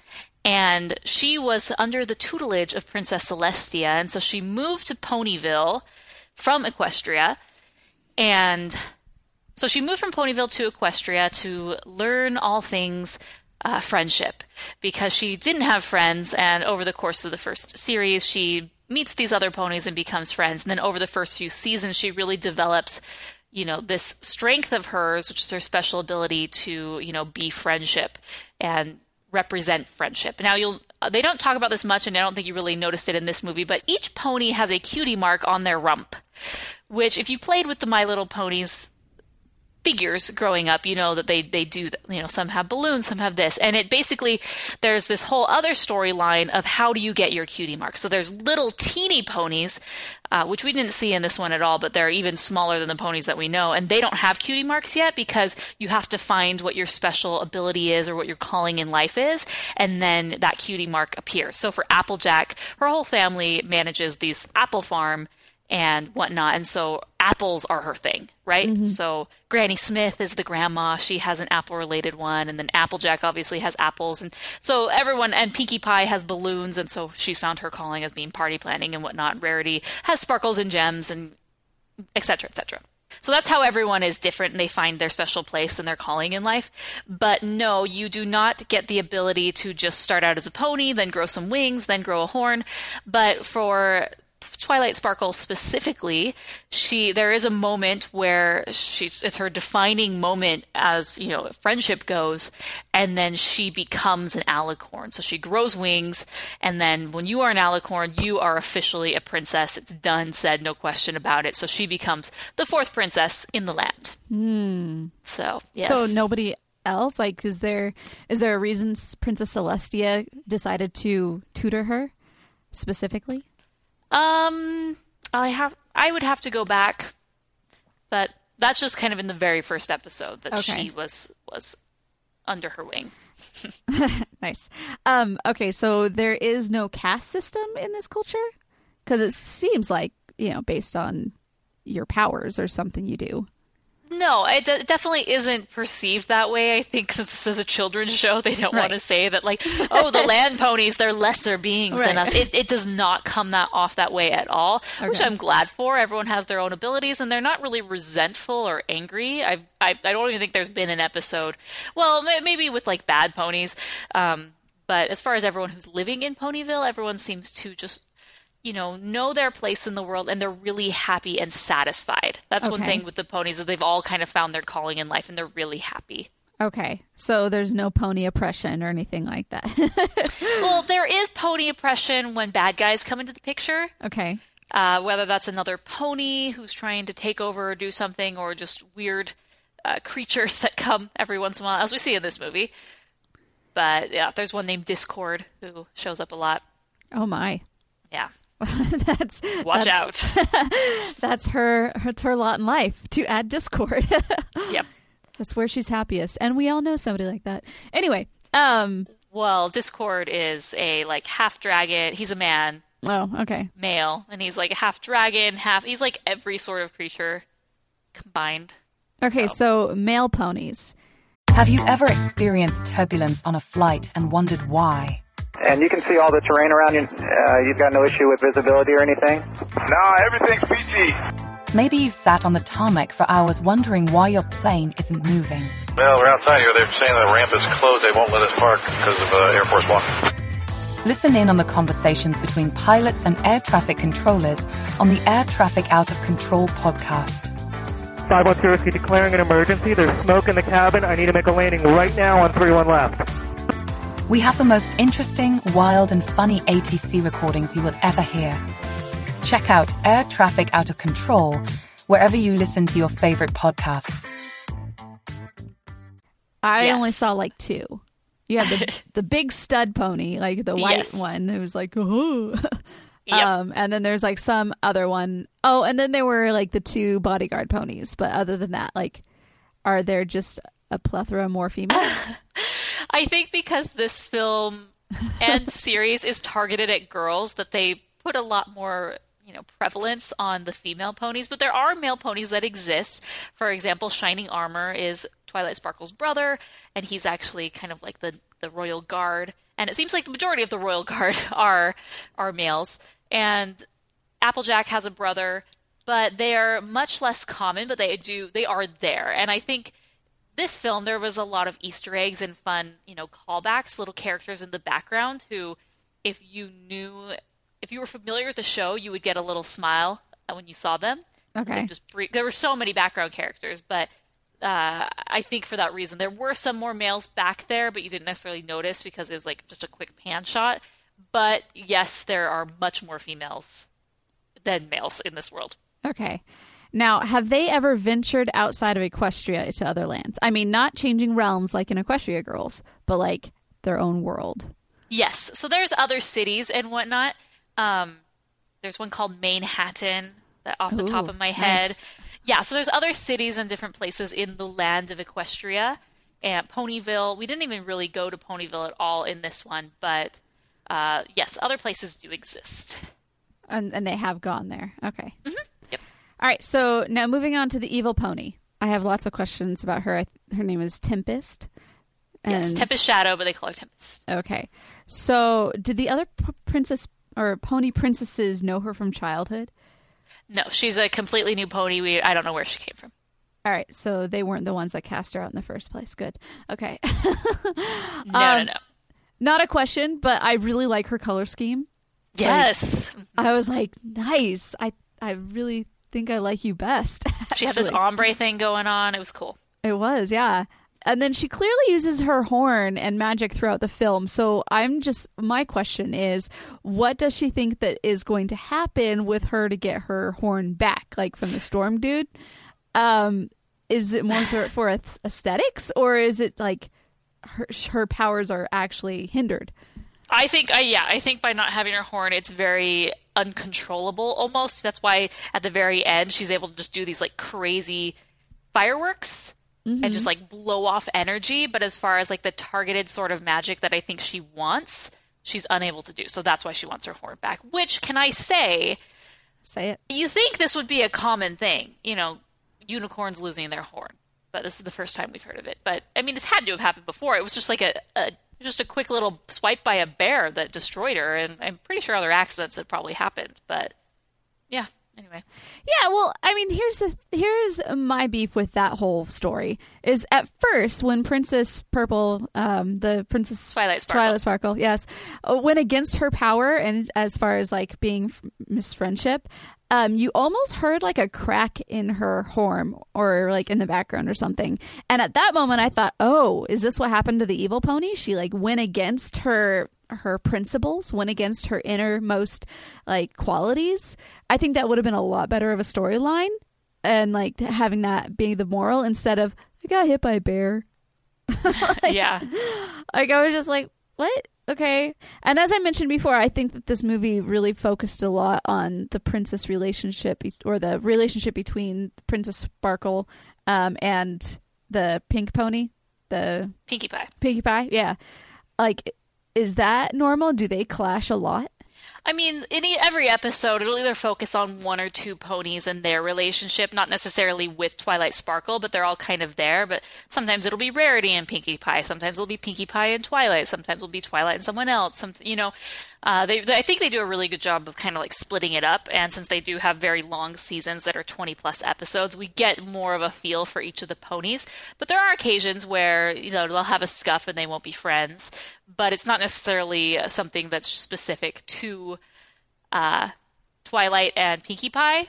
And she was under the tutelage of Princess Celestia, and so she moved to Ponyville from Equestria. And so she moved from Ponyville to Equestria to learn all things uh, friendship, because she didn't have friends, and over the course of the first series, she meets these other ponies and becomes friends. And then over the first few seasons, she really develops, you know, this strength of hers, which is her special ability to, you know, be friendship and represent friendship. Now, you'll they don't talk about this much, and I don't think you really noticed it in this movie, but each pony has a cutie mark on their rump, which if you played with the My Little Ponies figures growing up, you know that they they do, you know, some have balloons, some have this, and it basically, there's this whole other storyline of how do you get your cutie marks. So there's little teeny ponies, uh, which we didn't see in this one at all, but they're even smaller than the ponies that we know, and they don't have cutie marks yet because you have to find what your special ability is or what your calling in life is, and then that cutie mark appears. So for Applejack, her whole family manages these apple farm and whatnot, and so apples are her thing, right? Mm-hmm. So Granny Smith is the grandma, she has an apple-related one, and then Applejack obviously has apples, and so everyone, and Pinkie Pie has balloons, and so she's found her calling as being party planning and whatnot. Rarity has sparkles and gems, and et cetera, et cetera. So that's how everyone is different, and they find their special place and their calling in life. But no, you do not get the ability to just start out as a pony, then grow some wings, then grow a horn. But for Twilight Sparkle specifically, she there is a moment where she's it's her defining moment as, you know, friendship goes, and then she becomes an alicorn. So she grows wings, and then when you are an alicorn, you are officially a princess. It's done, said, no question about it. So she becomes the fourth princess in the land. Hmm. So yes. So nobody else? Like, is there is there a reason Princess Celestia decided to tutor her specifically? Um, I have. I would have to go back, but that's just kind of in the very first episode that Okay. she was was under her wing. Nice. Um, okay, so there is no caste system in this culture? Because it seems like, you know, based on your powers or something you do. No, it de- definitely isn't perceived that way. I think since this is a children's show, they don't Right. want to say that, like, oh, the land ponies, they're lesser beings Right. than us. It, it does not come that off that way at all, which Okay. I'm glad for. Everyone has their own abilities, and they're not really resentful or angry. I I, I don't even think there's been an episode. Well, may- maybe with, like, bad ponies. Um, but as far as everyone who's living in Ponyville, everyone seems to just, you know, know their place in the world, and they're really happy and satisfied. That's one Okay. thing with the ponies, that they've all kind of found their calling in life, and they're really happy. Okay, so there's no pony oppression or anything like that. Well, there is pony oppression when bad guys come into the picture. Okay. Uh, whether that's another pony who's trying to take over or do something, or just weird uh, creatures that come every once in a while, as we see in this movie. But yeah, there's one named Discord who shows up a lot. Oh my. Yeah. that's Watch that's, out. That's her, her her lot in life, to add Discord. Yep. That's where she's happiest, and we all know somebody like that. Anyway, um, Well, Discord is a like half dragon. He's a man. Oh, okay. Male, and he's like half dragon, half. He's like every sort of creature combined. Okay, so male ponies. Have you ever experienced turbulence on a flight and wondered why? And you can see all the terrain around you. Uh, you've got no issue with visibility or anything? No, everything's P G. Maybe you've sat on the tarmac for hours wondering why your plane isn't moving. Well, we're outside here. They're saying the ramp is closed. They won't let us park because of uh, Air Force One. Listen in on the conversations between pilots and air traffic controllers on the Air Traffic Out of Control podcast. five one zero, C declaring an emergency. There's smoke in the cabin. I need to make a landing right now on three one left. We have the most interesting, wild, and funny A T C recordings you will ever hear. Check out Air Traffic Out of Control wherever you listen to your favorite podcasts. I Yes. only saw like two. You had the the big stud pony, like the white Yes. one who was like, oh. Yep. Um, and then there's like some other one. Oh, and then there were like the two bodyguard ponies. But other than that, like, are there just a plethora more females? I think because this film and series is targeted at girls, that they put a lot more, you know, prevalence on the female ponies. But there are male ponies that exist. For example, Shining Armor is Twilight Sparkle's brother, and he's actually kind of like the, the royal guard. And it seems like the majority of the royal guard are are males. And Applejack has a brother, but they are much less common, but they do they are there. And I think this film, there was a lot of Easter eggs and fun, you know, callbacks, little characters in the background who, if you knew, if you were familiar with the show, you would get a little smile when you saw them. Okay. They just bre- there were so many background characters, but uh, I think for that reason, there were some more males back there, but you didn't necessarily notice because it was like just a quick pan shot. But yes, there are much more females than males in this world. Okay. Now, have they ever ventured outside of Equestria to other lands? I mean, not changing realms like in Equestria Girls, but like their own world. Yes. So there's other cities and whatnot. Um, there's one called Manhattan, that off the Ooh, top of my head. nice. Yeah, so there's other cities and different places in the land of Equestria. And Ponyville, we didn't even really go to Ponyville at all in this one, but uh, yes, other places do exist. And, and they have gone there. Okay. Mm-hmm. Yep. All right. So now moving on to the evil pony. I have lots of questions about her. I, her name is Tempest. Yes, Tempest Shadow, but they call her Tempest. Okay. So did the other p- princess or pony princesses know her from childhood? No, she's a completely new pony. We I don't know where she came from. All right. So they weren't the ones that cast her out in the first place. Good. Okay. No, Um, no, no. Not a question, but I really like her color scheme. Yes. Like, I was like, nice. I I really think I like you best. She had this actually. ombre thing going on. It was cool. It was, yeah. And then she clearly uses her horn and magic throughout the film. So I'm just, my question is, what does she think that is going to happen with her to get her horn back, like from the Storm Dude? Um, is it more for, for aesthetics, or is it like her, her powers are actually hindered? I think, uh, yeah, I think by not having her horn, it's very uncontrollable almost. That's why at the very end, she's able to just do these like crazy fireworks mm-hmm. and just like blow off energy. But as far as like the targeted sort of magic that I think she wants, she's unable to do. So that's why she wants her horn back, which, can I say, say it. You think this would be a common thing, you know, unicorns losing their horn. But this is the first time we've heard of it. But I mean, it's had to have happened before. It was just like a, a just a quick little swipe by a bear that destroyed her, and I'm pretty sure other accidents had probably happened. But yeah, anyway. Yeah, well, I mean, here's the here's my beef with that whole story. Is at first when Princess Purple, um, the Princess Twilight Sparkle, Twilight Sparkle, yes, uh, went against her power, and as far as like being f- Miss Friendship. Um, you almost heard like a crack in her horn or like in the background or something. And at that moment I thought, oh, is this what happened to the evil pony? She like went against her her principles, went against her innermost like qualities. I think that would have been a lot better of a storyline, and like having that being the moral instead of I got hit by a bear. like, yeah. Like I was just like, what? Okay. And as I mentioned before, I think that this movie really focused a lot on the princess relationship be- or the relationship between Princess Sparkle um, and the pink pony, the Pinkie Pie. Pinkie Pie. Yeah. Like, is that normal? Do they clash a lot? I mean, in every episode, it'll either focus on one or two ponies and their relationship, not necessarily with Twilight Sparkle, but they're all kind of there. But sometimes it'll be Rarity and Pinkie Pie. Sometimes it'll be Pinkie Pie and Twilight. Sometimes it'll be Twilight and someone else. Some, you know, uh, they, they, I think they do a really good job of kind of like splitting it up. And since they do have very long seasons that are twenty plus episodes, we get more of a feel for each of the ponies. But there are occasions where, you know, they'll have a scuff and they won't be friends. But it's not necessarily something that's specific to uh, Twilight and Pinkie Pie.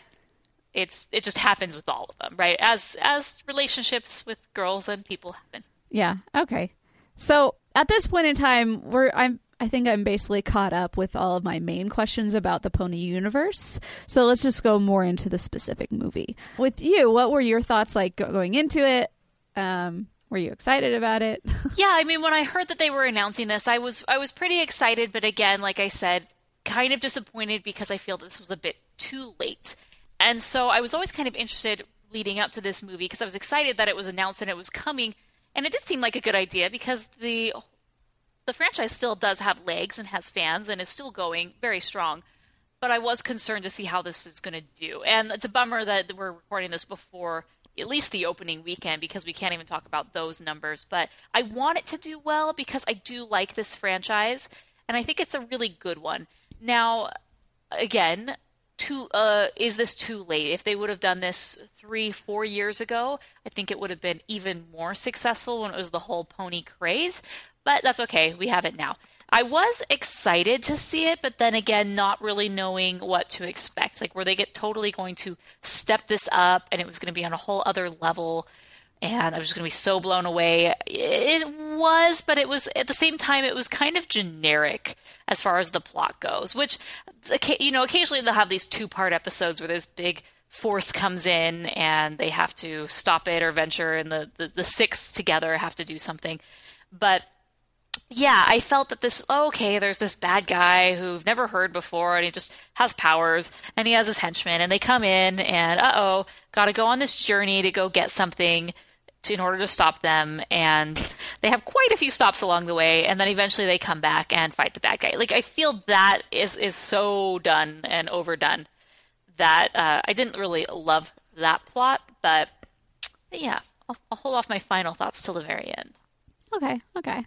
It's it just happens with all of them, right? As as relationships with girls and people happen. Yeah. Okay. So at this point in time, we're I'm I think I'm basically caught up with all of my main questions about the Pony universe. So let's just go more into the specific movie. With you, what were your thoughts like going into it? Um, Were you excited about it? Yeah, I mean, when I heard that they were announcing this, I was I was pretty excited, but again, like I said, kind of disappointed because I feel that this was a bit too late. And so I was always kind of interested leading up to this movie because I was excited that it was announced and it was coming, and it did seem like a good idea because the the franchise still does have legs and has fans and is still going very strong. But I was concerned to see how this is going to do. And it's a bummer that we're recording this before at least the opening weekend because we can't even talk about those numbers. But I want it to do well because I do like this franchise, and I think it's a really good one. Now, again, too, uh, is this too late? If they would have done this three, four years ago, I think it would have been even more successful when it was the whole pony craze. But that's okay. We have it now. I was excited to see it, but then again, not really knowing what to expect. Like, were they get totally going to step this up and it was going to be on a whole other level and I was just going to be so blown away? It was, but it was at the same time, it was kind of generic as far as the plot goes, which, you know, occasionally they'll have these two-part episodes where this big force comes in and they have to stop it or venture, and the, the, the six together have to do something. But yeah, I felt that this, oh, okay, there's this bad guy who we've never heard before, and he just has powers, and he has his henchmen, and they come in, and uh-oh, got to go on this journey to go get something to, in order to stop them, and they have quite a few stops along the way, and then eventually they come back and fight the bad guy. Like, I feel that is, is so done and overdone that uh, I didn't really love that plot, but, but yeah, I'll, I'll hold off my final thoughts till the very end. Okay, okay.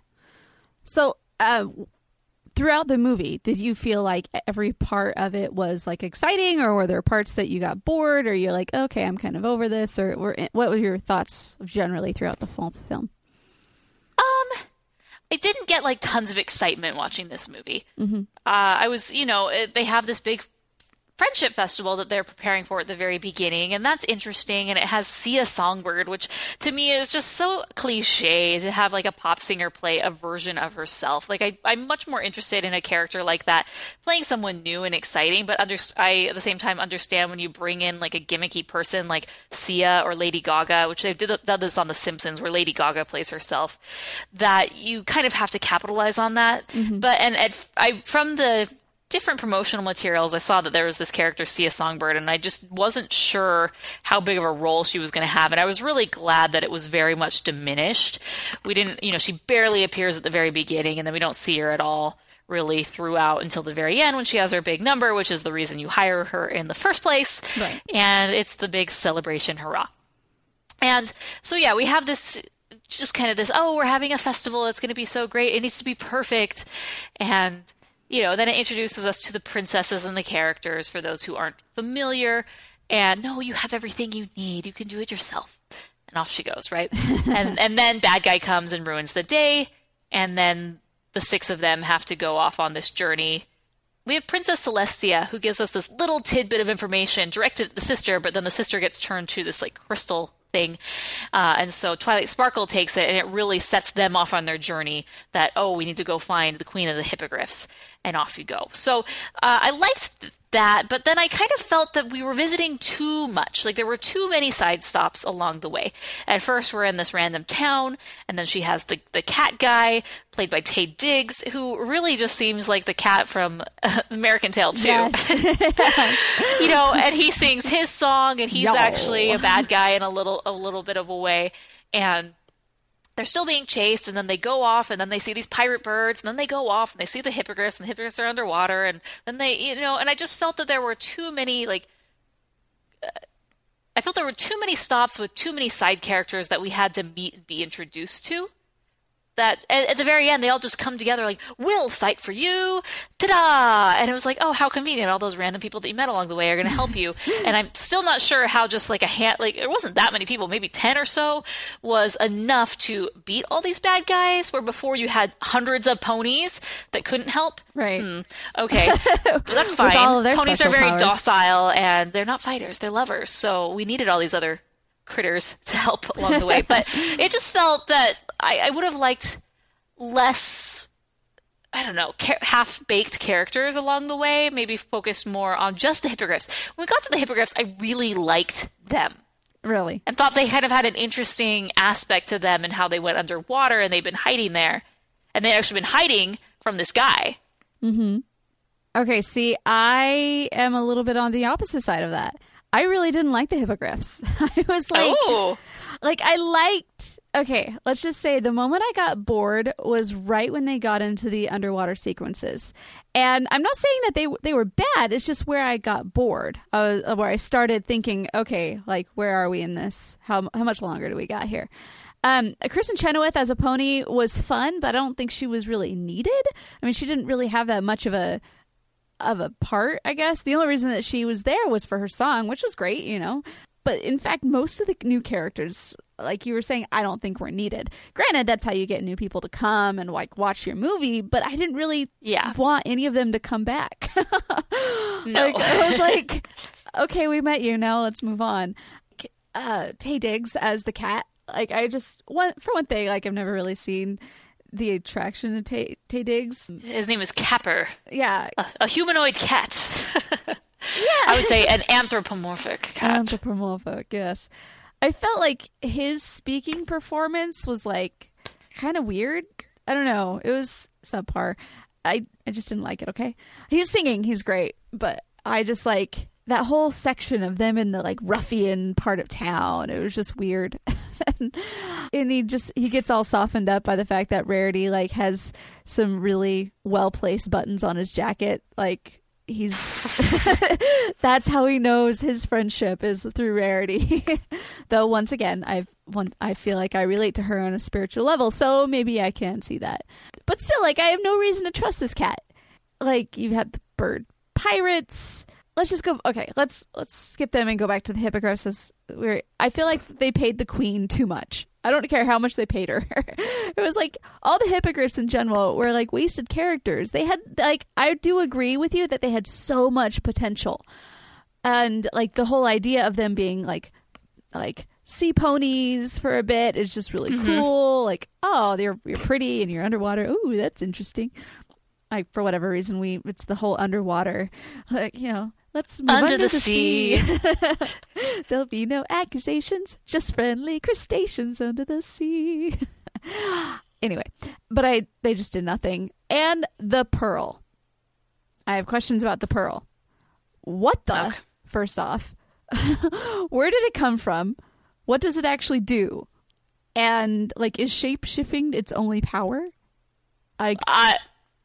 So, uh, throughout the movie, did you feel like every part of it was like exciting, or were there parts that you got bored, or you're like, okay, I'm kind of over this, or were, what were your thoughts generally throughout the full film? Um, I didn't get like tons of excitement watching this movie. Mm-hmm. Uh, I was, you know, they have this big friendship festival that they're preparing for at the very beginning, and that's interesting, and it has Sia Songbird, which to me is just so cliche to have like a pop singer play a version of herself. Like I, I'm much more interested in a character like that playing someone new and exciting, but under, I at the same time understand when you bring in like a gimmicky person like Sia or Lady Gaga, which they've did, done this on The Simpsons where Lady Gaga plays herself, that you kind of have to capitalize on that. Mm-hmm. But and at, I from the different promotional materials, I saw that there was this character, Sia Songbird, and I just wasn't sure how big of a role she was going to have. And I was really glad that it was very much diminished. We didn't, you know, she barely appears at the very beginning, and then we don't see her at all really throughout until the very end when she has her big number, which is the reason you hire her in the first place. Right. And it's the big celebration hurrah. And so, yeah, we have this, just kind of this, oh, we're having a festival. It's going to be so great. It needs to be perfect. And, you know, then it introduces us to the princesses and the characters for those who aren't familiar. And, no, you have everything you need. You can do it yourself. And off she goes, right? and and then bad guy comes and ruins the day. And then the six of them have to go off on this journey. We have Princess Celestia, who gives us this little tidbit of information directed at the sister, but then the sister gets turned to this like crystal thing. Uh, and so Twilight Sparkle takes it, and it really sets them off on their journey that, oh, we need to go find the Queen of the Hippogriffs, and off you go. So uh, I liked th- that, but then I kind of felt that we were visiting too much. Like there were too many side stops along the way. At first we're in this random town, and then she has the, the cat guy, played by Taye Diggs, who really just seems like the cat from uh, American Tail two. Yes. You know, and he sings his song, and he's Yo. actually a bad guy in a little a little bit of a way. And they're still being chased, and then they go off, and then they see these pirate birds, and then they go off, and they see the hippogriffs, and the hippogriffs are underwater, and then they, you know, and I just felt that there were too many, like, uh, I felt there were too many stops with too many side characters that we had to meet and be introduced to. That at, at the very end, they all just come together like, we'll fight for you, ta-da! And it was like, oh, how convenient. All those random people that you met along the way are going to help you. And I'm still not sure how just like a hand, like, it wasn't that many people, maybe ten or so, was enough to beat all these bad guys, where before you had hundreds of ponies that couldn't help. Right. Hmm. Okay. That's fine. all of their Ponies are special very powers. docile, and they're not fighters, they're lovers. So we needed all these other critters to help along the way. But it just felt that I, I would have liked less, I don't know, ca- half-baked characters along the way, maybe focused more on just the hippogriffs. When we got to the hippogriffs, I really liked them. Really? And thought they kind of had an interesting aspect to them and how they went underwater, and they've been hiding there. And they've actually been hiding from this guy. Mm-hmm. Okay, see, I am a little bit on the opposite side of that. I really didn't like the hippogriffs. I was like, oh. like I liked, okay, let's just say the moment I got bored was right when they got into the underwater sequences. And I'm not saying that they they were bad, it's just where I got bored. I was, where I started thinking, okay, like, where are we in this? How how much longer do we got here? Um, Kristen Chenoweth as a pony was fun, but I don't think she was really needed. I mean, she didn't really have that much of a of a part, I guess. The only reason that she was there was for her song, which was great, you know. But in fact, most of the new characters, like you were saying, I don't think were needed. Granted, that's how you get new people to come and like watch your movie, but I didn't really yeah. want any of them to come back. No. Like, I was like, okay, we met you, now let's move on. Uh, Taye Diggs as the cat, like I just, one for one thing, like I've never really seen the attraction of Taye, Taye Diggs. His name is Capper. Yeah. A, a humanoid cat. Yeah. I would say an anthropomorphic cat. Anthropomorphic, yes. I felt like his speaking performance was like kind of weird. I don't know. It was subpar. I, I just didn't like it, okay? He was singing. He's great. But I just like that whole section of them in the like ruffian part of town. It was just weird. and, and he just, he gets all softened up by the fact that Rarity like has some really well-placed buttons on his jacket. Like, he's that's how he knows his friendship is through Rarity. Though once again, I've one I feel like I relate to her on a spiritual level, so maybe I can see that. But still, like, I have no reason to trust this cat. Like, you have the bird pirates. Let's just go. Okay, let's let's skip them and go back to the hippogriffs. As we're, I feel like they paid the queen too much. I don't care how much they paid her. It was like all the hippogriffs in general were like wasted characters. They had like, I do agree with you that they had so much potential. And like the whole idea of them being like, like sea ponies for a bit is just really Mm-hmm. cool. Like, oh, they're, you're pretty and you're underwater. Ooh, that's interesting. Like, for whatever reason, we, it's the whole underwater, like, you know, let's move under, under the, the, sea. sea. There'll be no accusations, just friendly crustaceans under the sea. Anyway, but I they just did nothing. And the pearl. I have questions about the pearl. What the? Okay. First off, where did it come from? What does it actually do? And like, is shape shifting its only power? I. I-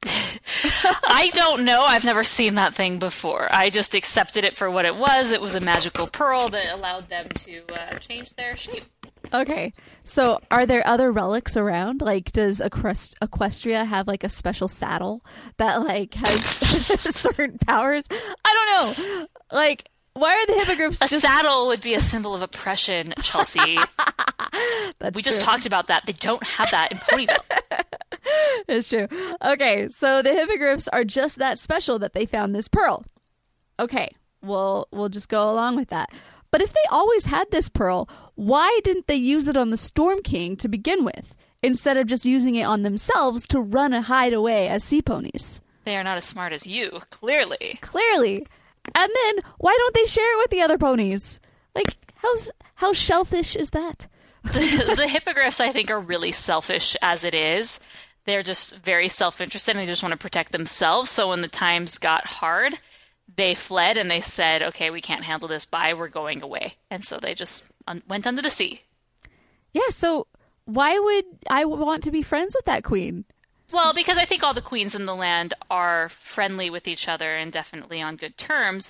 I don't know. I've never seen that thing before. I just accepted it for what it was. It was a magical pearl that allowed them to uh, change their shape. Okay, so are there other relics around? Like, does Equest- Equestria have like a special saddle that like has certain powers? I don't know. Like, why are the hippogriffs? A just... saddle would be a symbol of oppression, Chelsea. That's we just true. talked about that. They don't have that in Ponyville. It's true. Okay, so the hippogriffs are just that special that they found this pearl. Okay, we'll we'll just go along with that. But if they always had this pearl, why didn't they use it on the Storm King to begin with, instead of just using it on themselves to run and hide away as sea ponies? They are not as smart as you, clearly. Clearly. And then, why don't they share it with the other ponies? Like, how's, how shellfish is that? The, the hippogriffs, I think, are really selfish as it is. They're just very self-interested and they just want to protect themselves. So when the times got hard, they fled and they said, okay, we can't handle this. Bye, we're going away. And so they just un- went under the sea. Yeah, so why would I want to be friends with that queen? Well, because I think all the queens in the land are friendly with each other and definitely on good terms.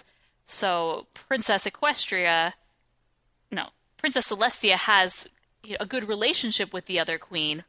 So Princess Equestria, no, Princess Celestia has you know, a good relationship with the other queen.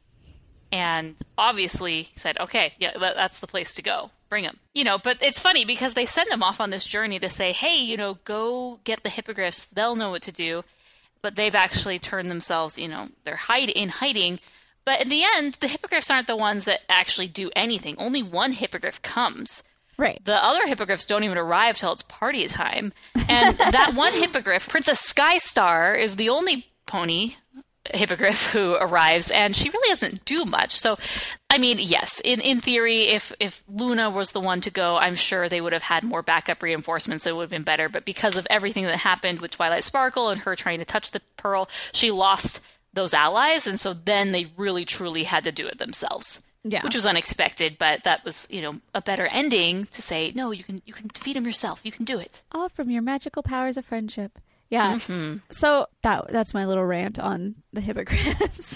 And obviously said, okay, yeah, that, that's the place to go. Bring him. You know, but it's funny because they send him off on this journey to say, hey, you know, go get the hippogriffs. They'll know what to do. But they've actually turned themselves, you know, they're hide in hiding. But in the end, the hippogriffs aren't the ones that actually do anything. Only one hippogriff comes. Right. The other hippogriffs don't even arrive till it's party time. And that one hippogriff, Princess Skystar, is the only pony hippogriff who arrives, and she really doesn't do much. So, I mean, yes, in, in theory, if, if Luna was the one to go, I'm sure they would have had more backup reinforcements. It would have been better. But because of everything that happened with Twilight Sparkle and her trying to touch the pearl, she lost those allies, and so then they really, truly had to do it themselves. Yeah. Which was unexpected, but that was, you know, a better ending to say, no, you can you can defeat him yourself. You can do it. All from your magical powers of friendship. Yeah. Mm-hmm. So that that's my little rant on the hippogriffs.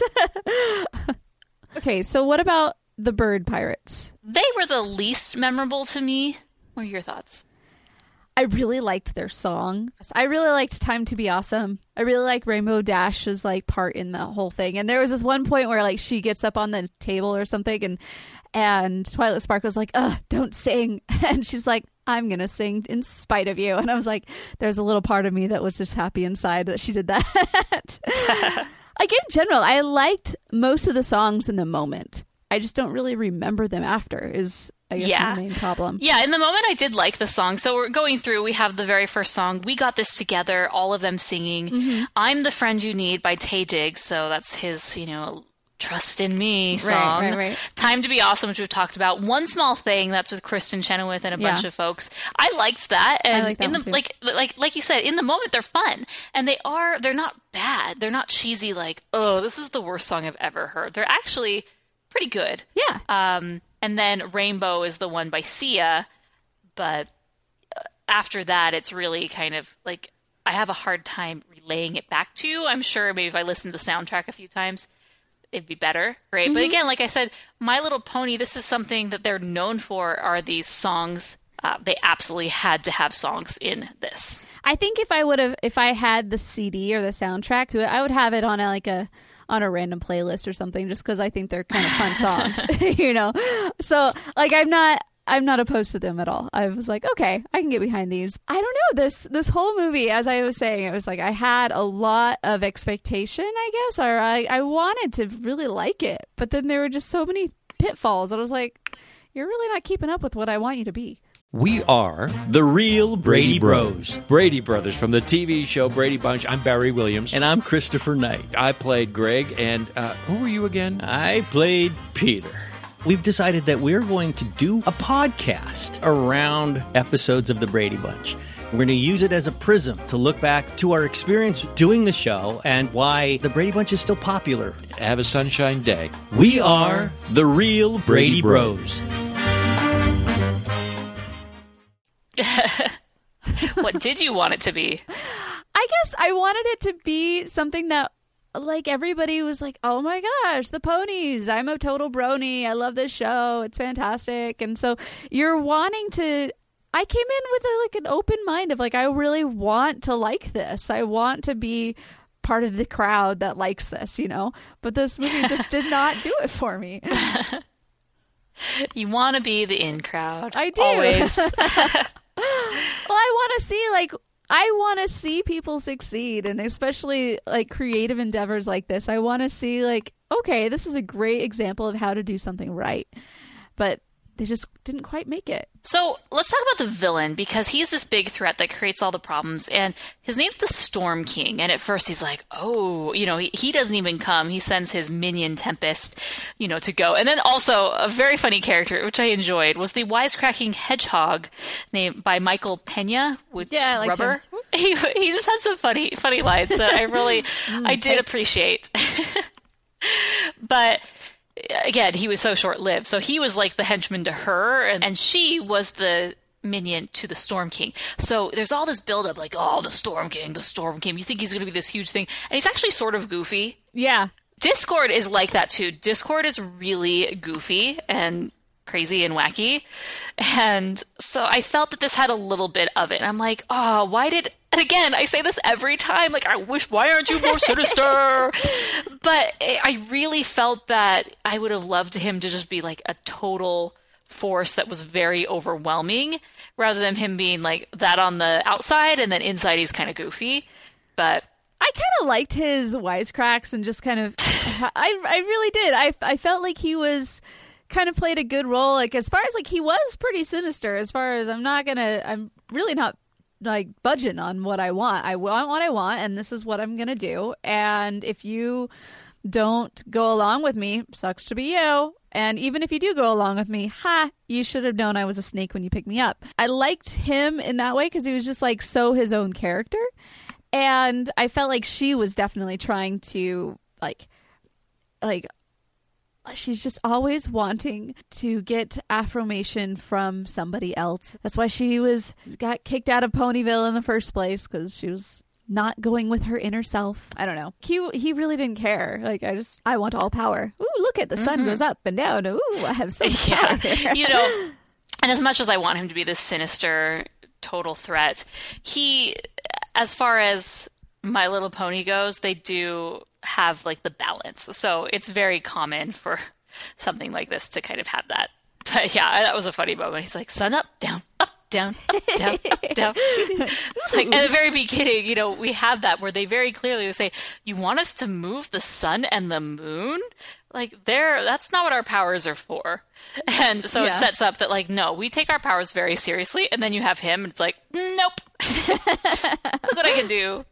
Okay, so what about the bird pirates? They were the least memorable to me. What are your thoughts? I really liked their song. I really liked Time to Be Awesome. I really like Rainbow Dash's like part in the whole thing. And there was this one point where like she gets up on the table or something and and Twilight Sparkle's like, ugh, don't sing. And she's like, I'm going to sing in spite of you. And I was like, there's a little part of me that was just happy inside that she did that. Like in general, I liked most of the songs in the moment. I just don't really remember them after is I guess yeah. the main problem. Yeah, in the moment I did like the song. So we're going through, we have the very first song, We Got This Together, all of them singing. Mm-hmm. I'm the Friend You Need by Taye Diggs. So that's his, you know, Trust in Me song. Right, right, right. Time to Be Awesome, which we've talked about. One Small Thing, that's with Kristen Chenoweth and a Yeah. bunch of folks. I liked that. And I like that in the one too. like like like you said, in the moment they're fun. And they are they're not bad. They're not cheesy like, oh, this is the worst song I've ever heard. They're actually pretty good. Yeah. Um And then Rainbow is the one by Sia, but after that, it's really kind of like I have a hard time relaying it back to you. I'm sure maybe if I listened to the soundtrack a few times, it'd be better. Great. Mm-hmm. But again, like I said, My Little Pony, this is something that they're known for are these songs. Uh, they absolutely had to have songs in this. I think if I would have, if I had the C D or the soundtrack to it, I would have it on a, like a on a random playlist or something, just because I think they're kind of fun songs, you know. So like, I'm not, I'm not opposed to them at all. I was like, okay, I can get behind these. I don't know, this this whole movie, as I was saying, it was like I had a lot of expectation, I guess, or I I wanted to really like it, but then there were just so many pitfalls. I was like, you're really not keeping up with what I want you to be. We are the real Brady Bros. Brady Brothers from the T V show Brady Bunch. I'm Barry Williams. And I'm Christopher Knight. I played Greg. And uh, who were you again? I played Peter. We've decided that we're going to do a podcast around episodes of the Brady Bunch. We're going to use it as a prism to look back to our experience doing the show and why the Brady Bunch is still popular. Have a sunshine day. We are the real Brady Bros. What did you want it to be? I guess I wanted it to be something that, like, everybody was like, oh my gosh, the ponies. I'm a total brony. I love this show. It's fantastic. And so you're wanting to, I came in with a, like an open mind of like, I really want to like this. I want to be part of the crowd that likes this, you know? But this movie just did not do it for me. You want to be the in crowd. I do. Always. Well, I want to see, like, I want to see people succeed, and especially, like, creative endeavors like this. I want to see, like, okay, this is a great example of how to do something right. But they just didn't quite make it. So let's talk about the villain, because he's this big threat that creates all the problems, and his name's the Storm King. And at first he's like, oh, you know, he, he doesn't even come. He sends his minion Tempest, you know, to go. And then also a very funny character, which I enjoyed, was the wisecracking hedgehog named by Michael Pena, with yeah, I like Rubber. Him. He he just has some funny funny lines that I really I did appreciate. But again, he was so short-lived. So he was like the henchman to her, and, and she was the minion to the Storm King. So there's all this build-up, like, oh, the Storm King, the Storm King. You think he's going to be this huge thing. And he's actually sort of goofy. Yeah. Discord is like that, too. Discord is really goofy and crazy and wacky. And so I felt that this had a little bit of it. And I'm like, oh, why did... And again, I say this every time, like, I wish, why aren't you more sinister? But I really felt that I would have loved him to just be like a total force that was very overwhelming, rather than him being like that on the outside and then inside he's kind of goofy. But I kind of liked his wisecracks and just kind of, I, I really did. I, I felt like he was kind of played a good role. Like, as far as like, he was pretty sinister, as far as I'm not going to, I'm really not like budging on what I want. I want what I want, and this is what I'm gonna do. And if you don't go along with me, sucks to be you. And even if you do go along with me, ha, you should have known I was a snake when you picked me up. I liked him in that way because he was just like so his own character. And I felt like she was definitely trying to like like she's just always wanting to get affirmation from somebody else. That's why she was got kicked out of Ponyville in the first place, because she was not going with her inner self. I don't know. He, he really didn't care. Like, I just, I want all power. Ooh, look at the sun Mm-hmm. goes up and down. Ooh, I have so much yeah, power. you know, and as much as I want him to be this sinister, total threat, he, as far as My Little Pony goes, they do have like the balance. So it's very common for something like this to kind of have that. But yeah, that was a funny moment. He's like, sun up, down, up, down, up, down, up, down. It's like at the very beginning, you know, we have that where they very clearly say, you want us to move the sun and the moon? Like, there, that's not what our powers are for. And so Yeah. it sets up that, like, no, we take our powers very seriously. And then you have him, and it's like, nope. Look what I can do.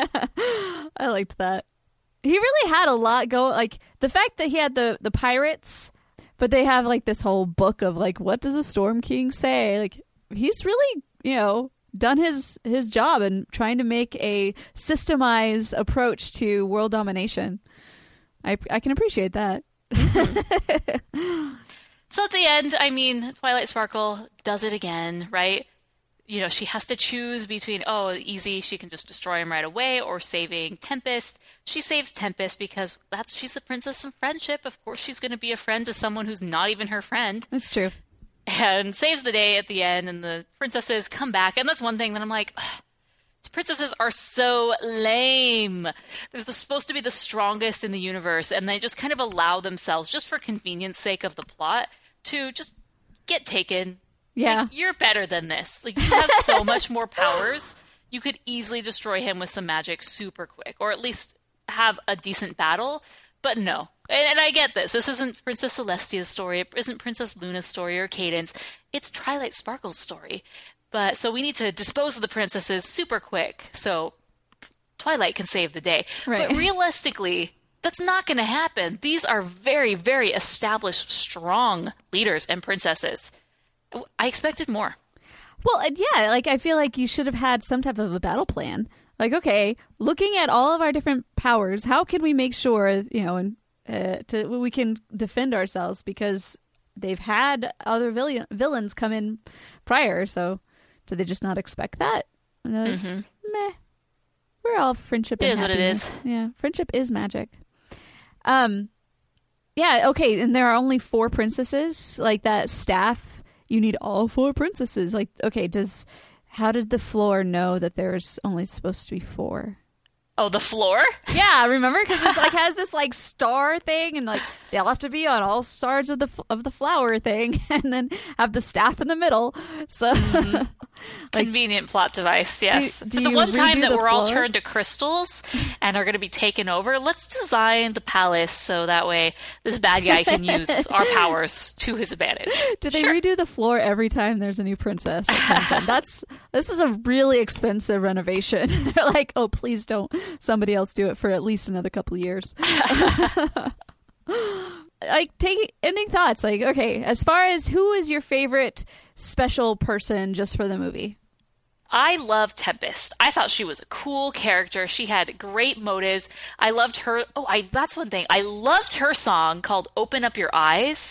I liked that. He really had a lot go, like the fact that he had the the pirates, but they have like this whole book of like, what does a Storm King say? Like, he's really, you know, done his his job and trying to make a systemized approach to world domination. I I can appreciate that. So at the end, I mean, Twilight Sparkle does it again, right? You know, she has to choose between, oh, easy, she can just destroy him right away, or saving Tempest. She saves Tempest because that's she's the princess of friendship. Of course she's going to be a friend to someone who's not even her friend. That's true. And saves the day at the end, and the princesses come back. And that's one thing that I'm like, ugh, these princesses are so lame. They're the, supposed to be the strongest in the universe, and they just kind of allow themselves, just for convenience sake of the plot, to just get taken. Yeah. Like, you're better than this. Like, you have so much more powers. You could easily destroy him with some magic super quick, or at least have a decent battle. But no. And, and I get this. This isn't Princess Celestia's story. It isn't Princess Luna's story or Cadence. It's Twilight Sparkle's story. But so we need to dispose of the princesses super quick so Twilight can save the day. Right. But realistically, that's not going to happen. These are very, very established, strong leaders and princesses. I expected more. Well, and yeah, like I feel like you should have had some type of a battle plan. Like, okay, looking at all of our different powers, how can we make sure, you know, and uh, to we can defend ourselves, because they've had other villain, villains come in prior. So, do they just not expect that? And they're like, Mm-hmm. meh. We're all friendship. It and is what it happiness. is. Yeah, friendship is magic. Um, yeah, okay, and there are only four princesses. Like that staff. You need all four princesses. Like, okay, does how did the floor know that there's only supposed to be four? Oh, the floor? Yeah, remember? Because it's like has this like star thing, and like they all have to be on all stars of the of the flower thing, and then have the staff in the middle. So mm-hmm. like, convenient plot device. Yes. Do, do For the one time that the we're floor? all turned to crystals and are going to be taken over, let's design the palace so that way this bad guy can use our powers to his advantage. Do they sure. redo the floor every time there's a new princess? That's this is a really expensive renovation. They're like, oh, please don't. Somebody else do it for at least another couple of years. Like, take ending thoughts. Like, okay, as far as who is your favorite special person just for the movie? I love Tempest. I thought she was a cool character. She had great motives. I loved her. Oh, I that's one thing. I loved her song called "Open Up Your Eyes."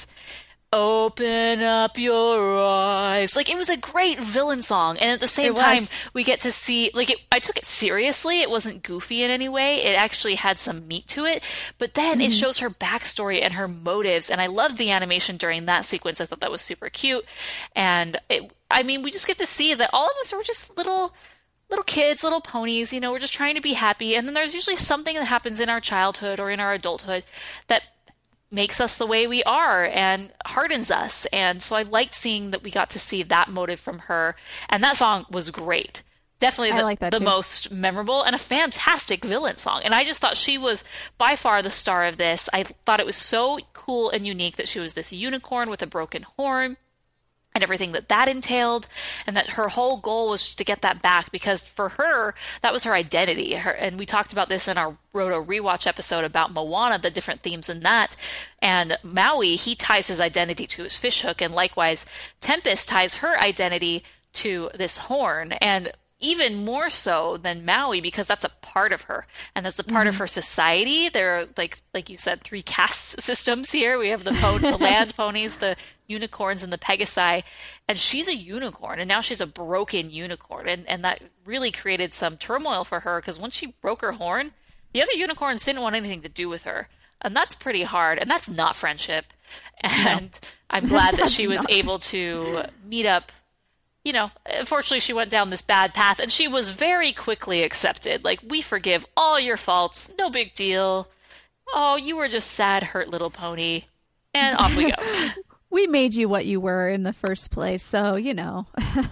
Open up your eyes. Like, it was a great villain song, and at the same time we get to see, like, it, I took it seriously. It wasn't goofy in any way. It actually had some meat to it, but then mm-hmm. it shows her backstory and her motives, and I loved the animation during that sequence. I thought that was super cute, and it, I mean, we just get to see that all of us are just little little kids, little ponies, you know, we're just trying to be happy, and then there's usually something that happens in our childhood or in our adulthood that makes us the way we are and hardens us. And so I liked seeing that we got to see that motive from her. And that song was great. Definitely the, like the too. most memorable and a fantastic villain song. And I just thought she was by far the star of this. I thought it was so cool and unique that she was this unicorn with a broken horn and everything that that entailed, and that her whole goal was to get that back, because for her, that was her identity. Her, and we talked about this in our Roto Rewatch episode about Moana, the different themes in that. And Maui, he ties his identity to his fishhook, and likewise, Tempest ties her identity to this horn. And even more so than Maui, because that's a part of her, and that's a part mm-hmm. of her society. There are, like like you said, three caste systems here. We have the, po- the land ponies, the unicorns, and the Pegasi, and she's a unicorn, and now she's a broken unicorn, and, and that really created some turmoil for her, because once she broke her horn, the other unicorns didn't want anything to do with her, and that's pretty hard, and that's not friendship. And no. I'm glad that she was not. able to meet up. You know, unfortunately, she went down this bad path, and she was very quickly accepted. Like, we forgive all your faults. No big deal. Oh, you were just sad, hurt little pony. And off we go. We made you what you were in the first place, so, you know.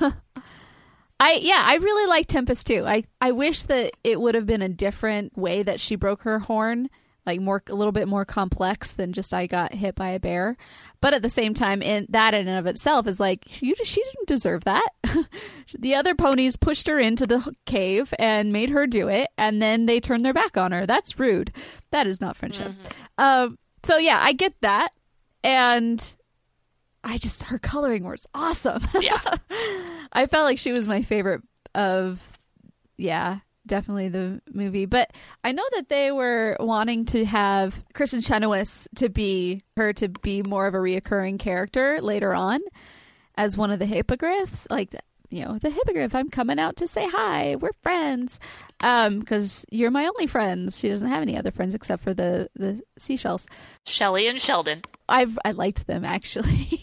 I yeah, I really like Tempest, too. I, I wish that it would have been a different way that she broke her horn. Like more, a little bit more complex than just I got hit by a bear. But at the same time, in that in and of itself is like, you, she didn't deserve that. The other ponies pushed her into the cave and made her do it, and then they turned their back on her. That's rude. That is not friendship. Mm-hmm. Um, so yeah, I get that, and I just her coloring was awesome. Yeah, I felt like she was my favorite of yeah. Definitely the movie. But I know that they were wanting to have Kristen Chenoweth to be her to be more of a reoccurring character later on as one of the hippogriffs. Like, you know, the hippogriff, I'm coming out to say hi. We're friends. Um, because you're my only friends. She doesn't have any other friends except for the, the seashells. Shelley and Sheldon. I've I liked them actually.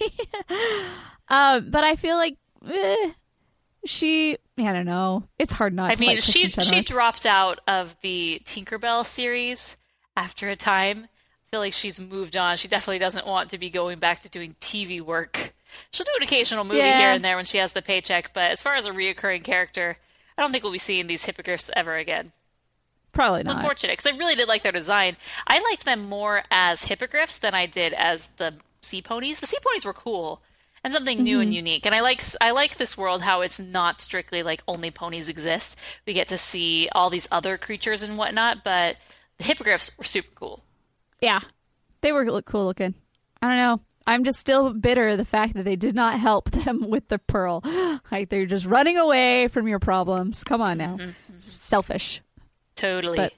um, but I feel like eh, She, I don't know. It's hard not I to mean, like she Kristen she Chenoweth. dropped out of the Tinkerbell series after a time. I feel like she's moved on. She definitely doesn't want to be going back to doing T V work. She'll do an occasional movie Yeah. here and there when she has the paycheck, but as far as a reoccurring character, I don't think we'll be seeing these hippogriffs ever again. Probably It's not. unfortunate, because I really did like their design. I liked them more as hippogriffs than I did as the sea ponies. The sea ponies were cool. And something new Mhm. and unique. And I like I like this world, how it's not strictly like only ponies exist. We get to see all these other creatures and whatnot, but the hippogriffs were super cool. Yeah, they were look cool looking. I don't know. I'm just still bitter of the fact that they did not help them with the pearl. Like, they're just running away from your problems. Come on now. Mm-hmm. Selfish. Totally. But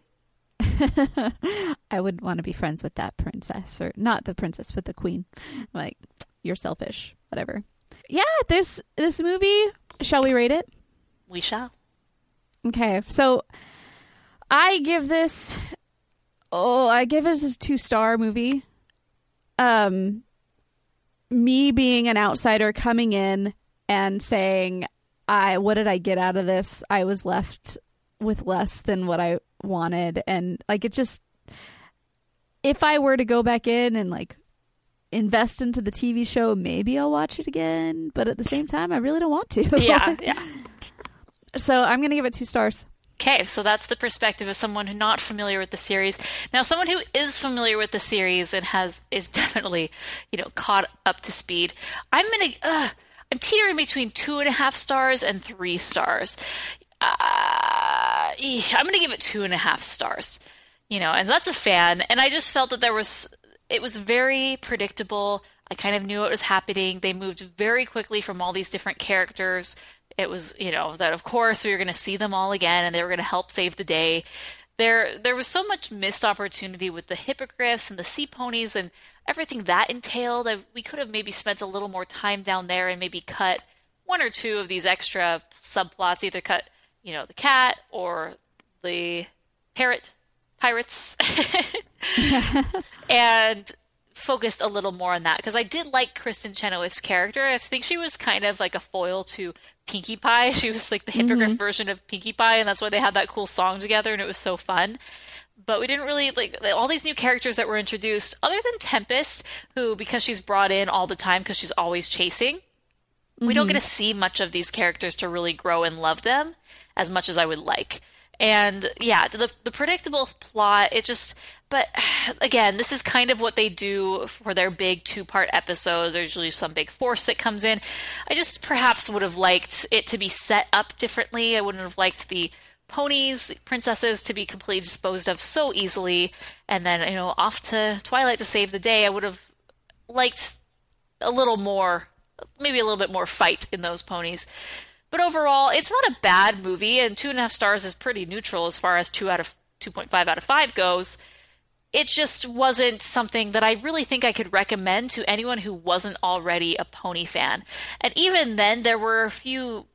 I would want to be friends with that princess, or not the princess, but the queen. Like, you're selfish. Whatever. Yeah, this this movie, shall we rate it? We shall. Okay, so I give this, oh, I give this a two-star movie. Um, me being an outsider coming in and saying, I what did I get out of this? I was left with less than what I wanted. And like, it just, if I were to go back in and like invest into the T V show, maybe I'll watch it again. But at the same time, I really don't want to. Yeah, yeah. So I'm going to give it two stars. Okay, so that's the perspective of someone who's not familiar with the series. Now, someone who is familiar with the series and has is definitely, you know, caught up to speed. I'm gonna, uh, I'm teetering between two and a half stars and three stars. Uh, I'm gonna give it two and a half stars. You know, and that's a fan. And I just felt that there was, it was very predictable. I kind of knew what was happening. They moved very quickly from all these different characters. It was, you know, that of course we were going to see them all again and they were going to help save the day. There there was so much missed opportunity with the hippogriffs and the sea ponies and everything that entailed. I, we could have maybe spent a little more time down there and maybe cut one or two of these extra subplots, either cut, you know, the cat or the parrot pirates and focused a little more on that, because I did like Kristen Chenoweth's character. I think she was kind of like a foil to Pinkie Pie. She was like the hippogriff mm-hmm. version of Pinkie Pie, and that's why they had that cool song together, and it was so fun. But we didn't really, like, all these new characters that were introduced, other than Tempest, who, because she's brought in all the time because she's always chasing, mm-hmm. we don't get to see much of these characters to really grow and love them as much as I would like. And yeah, the the predictable plot, it just, but again, this is kind of what they do for their big two-part episodes. There's usually some big force that comes in. I just perhaps would have liked it to be set up differently. I wouldn't have liked the ponies, the princesses, to be completely disposed of so easily, and then, you know, off to Twilight to save the day. I would have liked a little more, maybe a little bit more fight in those ponies. But overall, it's not a bad movie, and two and a half stars is pretty neutral as far as two out of two point five out of five goes. It just wasn't something that I really think I could recommend to anyone who wasn't already a pony fan. And even then, there were a few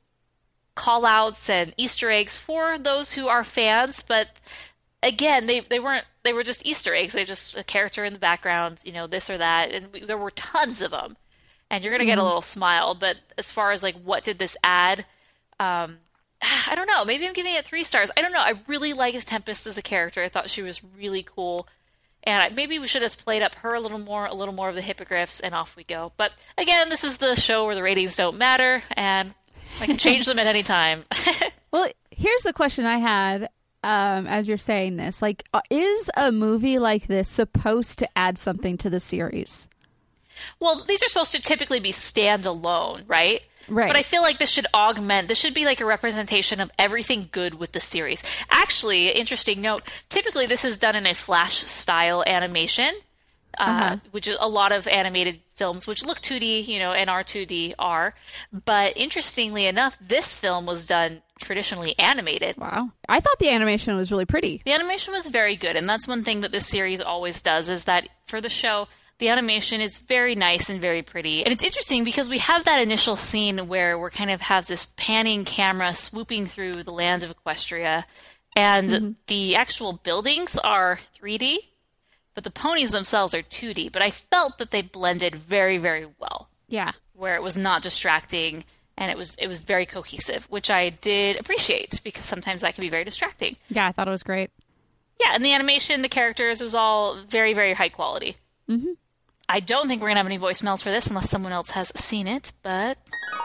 call-outs and Easter eggs for those who are fans, but again, they they weren't. They were just Easter eggs. They're just a character in the background, you know, this or that, and we, there were tons of them. And you're going to get mm-hmm. a little smile, but as far as, like, what did this add? Um, I don't know. Maybe I'm giving it three stars. I don't know. I really liked Tempest as a character. I thought she was really cool. And I, maybe we should have played up her a little more, a little more of the hippogriffs, and off we go. But, again, this is the show where the ratings don't matter, and I can change them at any time. Well, here's the question I had um, as you're saying this. Like, is a movie like this supposed to add something to the series? Well, these are supposed to typically be standalone, right? Right. But I feel like this should augment, this should be like a representation of everything good with the series. Actually, interesting note, typically this is done in a Flash-style animation, uh, uh-huh. which is a lot of animated films, which look two D, you know, and are two D are. But interestingly enough, this film was done traditionally animated. Wow. I thought the animation was really pretty. The animation was very good, and that's one thing that this series always does, is that for the show, the animation is very nice and very pretty. And it's interesting because we have that initial scene where we kind of have this panning camera swooping through the lands of Equestria, and mm-hmm. the actual buildings are three D, but the ponies themselves are two D. But I felt that they blended very, very well. Yeah. Where it was not distracting, and it was it was very cohesive, which I did appreciate, because sometimes that can be very distracting. Yeah, I thought it was great. Yeah, and the animation, the characters, it was all very, very high quality. Mm-hmm. I don't think we're going to have any voicemails for this unless someone else has seen it, but...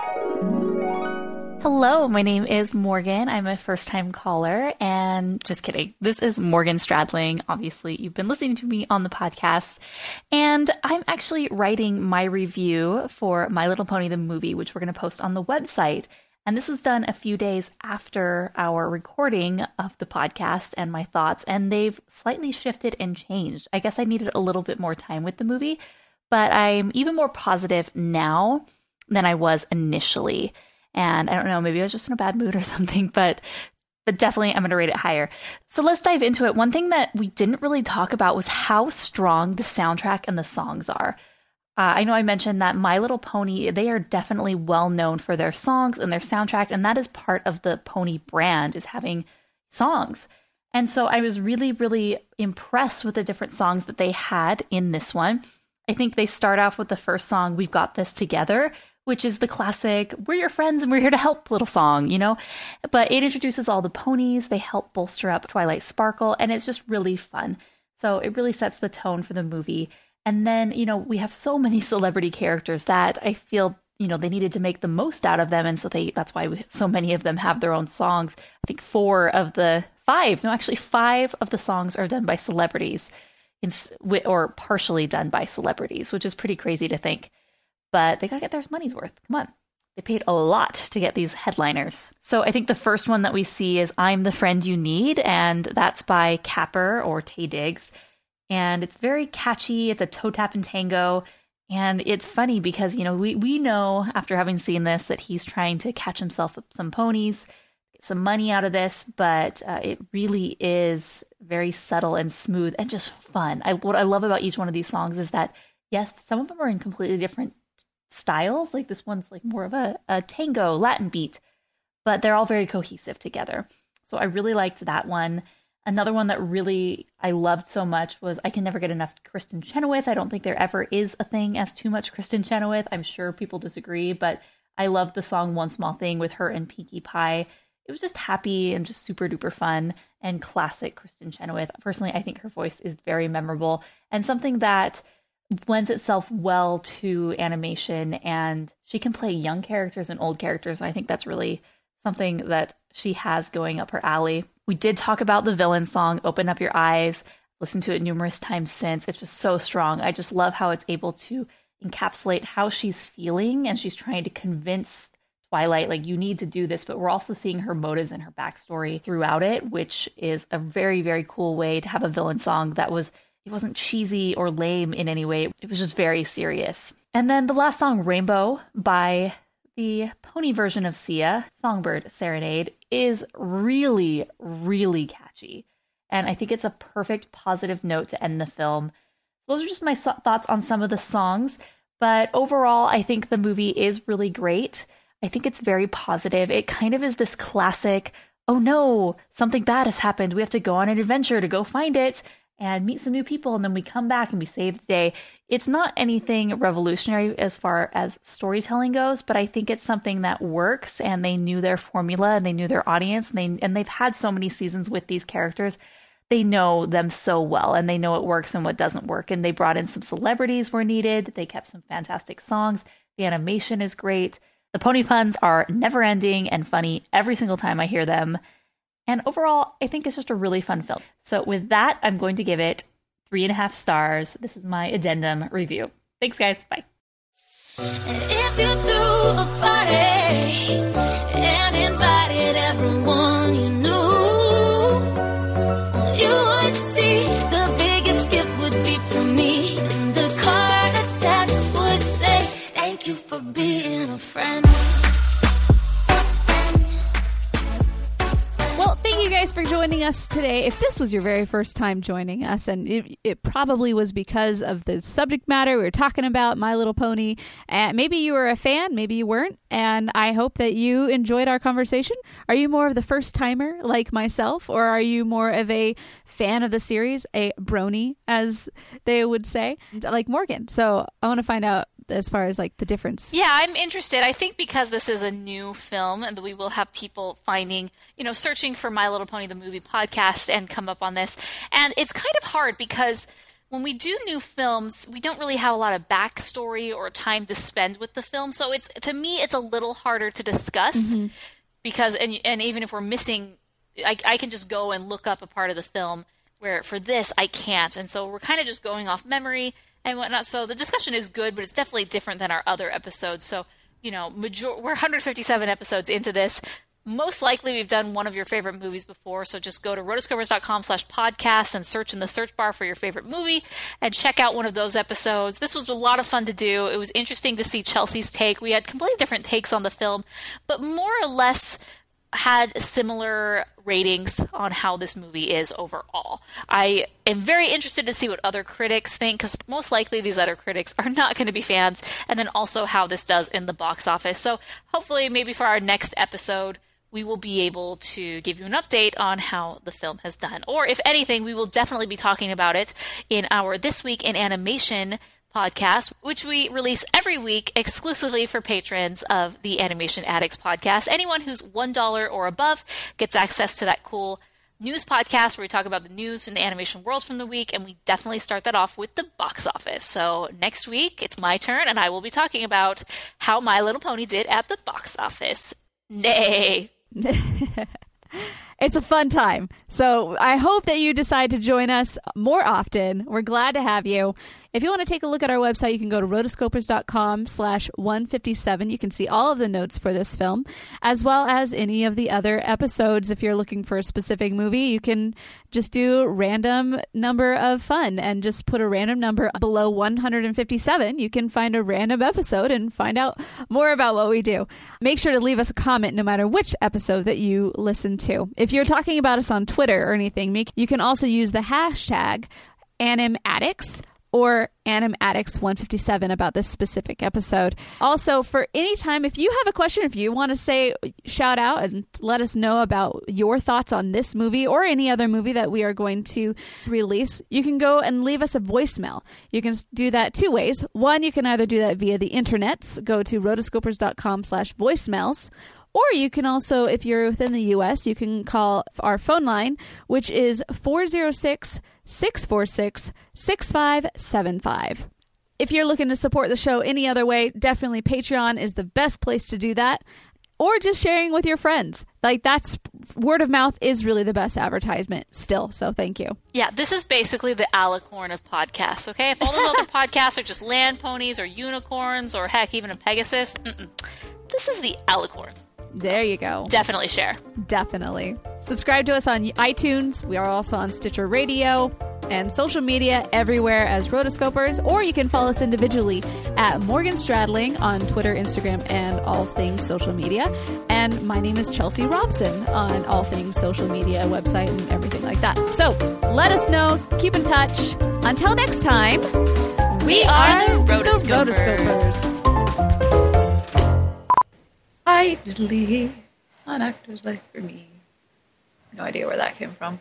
Hello, my name is Morgan. I'm a first-time caller, and just kidding. This is Morgan Stradling. Obviously, you've been listening to me on the podcast, and I'm actually writing my review for My Little Pony the movie, which we're going to post on the website. And this was done a few days after our recording of the podcast and my thoughts, and they've slightly shifted and changed. I guess I needed a little bit more time with the movie, but I'm even more positive now than I was initially. And I don't know, maybe I was just in a bad mood or something, but but definitely I'm going to rate it higher. So let's dive into it. One thing that we didn't really talk about was how strong the soundtrack and the songs are. Uh, I know I mentioned that My Little Pony, they are definitely well known for their songs and their soundtrack, and that is part of the pony brand, is having songs. And so I was really, really impressed with the different songs that they had in this one. I think they start off with the first song, We've Got This Together, which is the classic, we're your friends and we're here to help little song, you know? But it introduces all the ponies. They help bolster up Twilight Sparkle, and it's just really fun. So it really sets the tone for the movie. And then, you know, we have so many celebrity characters that I feel, you know, they needed to make the most out of them. And so they that's why we, so many of them have their own songs. I think four of the five, no, actually five of the songs are done by celebrities in, or partially done by celebrities, which is pretty crazy to think. But they got to get their money's worth. Come on. They paid a lot to get these headliners. So I think the first one that we see is I'm the Friend You Need, and that's by Capper or Taye Diggs. And it's very catchy. It's a toe tap and tango. And it's funny because, you know, we, we know after having seen this that he's trying to catch himself some ponies, get some money out of this, but uh, it really is very subtle and smooth and just fun. I, what I love about each one of these songs is that, yes, some of them are in completely different styles. Like this one's like more of a, a tango Latin beat, but they're all very cohesive together. So I really liked that one. Another one that really I loved so much was I Can Never Get Enough Kristen Chenoweth. I don't think there ever is a thing as too much Kristen Chenoweth. I'm sure people disagree, but I love the song One Small Thing with her and Pinkie Pie. It was just happy and just super duper fun and classic Kristen Chenoweth. Personally, I think her voice is very memorable and something that blends itself well to animation, and she can play young characters and old characters. And I think that's really something that she has going up her alley. We did talk about the villain song, Open Up Your Eyes. Listened to it numerous times since. It's just so strong. I just love how it's able to encapsulate how she's feeling, and she's trying to convince Twilight, like, you need to do this, but we're also seeing her motives and her backstory throughout it, which is a very, very cool way to have a villain song that was, it wasn't cheesy or lame in any way. It was just very serious. And then the last song, Rainbow, by the pony version of Sia, Songbird Serenade, is really, really catchy. And I think it's a perfect positive note to end the film. Those are just my so- thoughts on some of the songs. But overall, I think the movie is really great. I think it's very positive. It kind of is this classic, oh no, something bad has happened. We have to go on an adventure to go find it and meet some new people, and then we come back and we save the day. It's not anything revolutionary as far as storytelling goes, but I think it's something that works, and they knew their formula and they knew their audience, and they and they've had so many seasons with these characters. They know them so well, and they know what works and what doesn't work. And they brought in some celebrities where needed. They kept some fantastic songs. The animation is great. The pony puns are never ending and funny every single time I hear them. And overall, I think it's just a really fun film. So with that, I'm going to give it three and a half stars. This is my addendum review. Thanks, guys. Bye. If you threw a party and invited everyone you knew, you would see the biggest gift would be from me. And the card attached would say, thank you for being a friend. Well, thank you guys for joining us today. If this was your very first time joining us, and it, it probably was because of the subject matter we were talking about, My Little Pony, and maybe you were a fan, maybe you weren't, and I hope that you enjoyed our conversation. Are you more of the first timer like myself, or are you more of a fan of the series, a brony, as they would say, like Morgan? So I want to find out as far as like the difference. Yeah, I'm interested. I think because this is a new film, and we will have people finding, you know, searching for My Little Pony the Movie podcast and come up on this. And it's kind of hard because when we do new films, we don't really have a lot of backstory or time to spend with the film. So it's, to me, it's a little harder to discuss mm-hmm. because, and and even if we're missing, I, I can just go and look up a part of the film where for this I can't. And so we're kind of just going off memory and whatnot. So the discussion is good, but it's definitely different than our other episodes. So, you know, major- we're one hundred fifty-seven episodes into this. Most likely we've done one of your favorite movies before, so just go to rotoscopers.com slash podcast and search in the search bar for your favorite movie and check out one of those episodes. This was a lot of fun to do. It was interesting to see Chelsea's take. We had completely different takes on the film, but more or less had similar ratings on how this movie is overall. I am very interested to see what other critics think, because most likely these other critics are not going to be fans, and then also how this does in the box office. So hopefully maybe for our next episode, we will be able to give you an update on how the film has done. Or if anything, we will definitely be talking about it in our This Week in Animation podcast, which we release every week exclusively for patrons of the Animation Addicts podcast. Anyone who's one dollar or above gets access to that cool news podcast where we talk about the news in the animation world from the week, and we definitely start that off with the box office. So next week, it's my turn, and I will be talking about how My Little Pony did at the box office. Nay. It's a fun time. So I hope that you decide to join us more often. We're glad to have you. If you want to take a look at our website, you can go to rotoscopers.com slash 157. You can see all of the notes for this film, as well as any of the other episodes. If you're looking for a specific movie, you can just do random number of fun and just put a random number below one hundred fifty-seven. You can find a random episode and find out more about what we do. Make sure to leave us a comment no matter which episode that you listen to. If you're talking about us on Twitter or anything, make, you can also use the hashtag AnimAddicts or AnimAddicts one fifty-seven about this specific episode. Also, for any time, if you have a question, if you want to say, shout out and let us know about your thoughts on this movie or any other movie that we are going to release, you can go and leave us a voicemail. You can do that two ways. One, you can either do that via the internet, go to rotoscopers.com slash voicemails, or you can also, if you're within the U S, you can call our phone line, which is four oh six, six four six, six five seven five. If you're looking to support the show any other way, definitely Patreon is the best place to do that. Or just sharing with your friends. Like, that's, word of mouth is really the best advertisement still, so thank you. Yeah, this is basically the alicorn of podcasts, okay? If all those other podcasts are just land ponies or unicorns or heck, even a Pegasus, mm-mm. This is the alicorn. There you go. Definitely share. Definitely. Subscribe to us on iTunes. We are also on Stitcher Radio and social media everywhere as Rotoscopers, or you can follow us individually at Morgan Stradling on Twitter, Instagram, and all things social media. And my name is Chelsea Robson on all things social media, website, and everything like that. So let us know. Keep in touch. Until next time, we, we are, are the Rotoscopers. The Rotoscopers. Idly, an actor's life for me. No idea where that came from.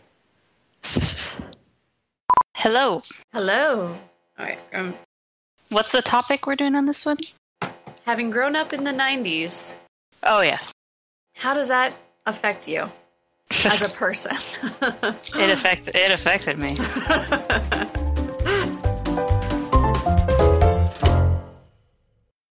Hello. Hello. All right. Um, What's the topic we're doing on this one? Having grown up in the nineties. Oh, yes. How does that affect you as a person? it affect, it affected me.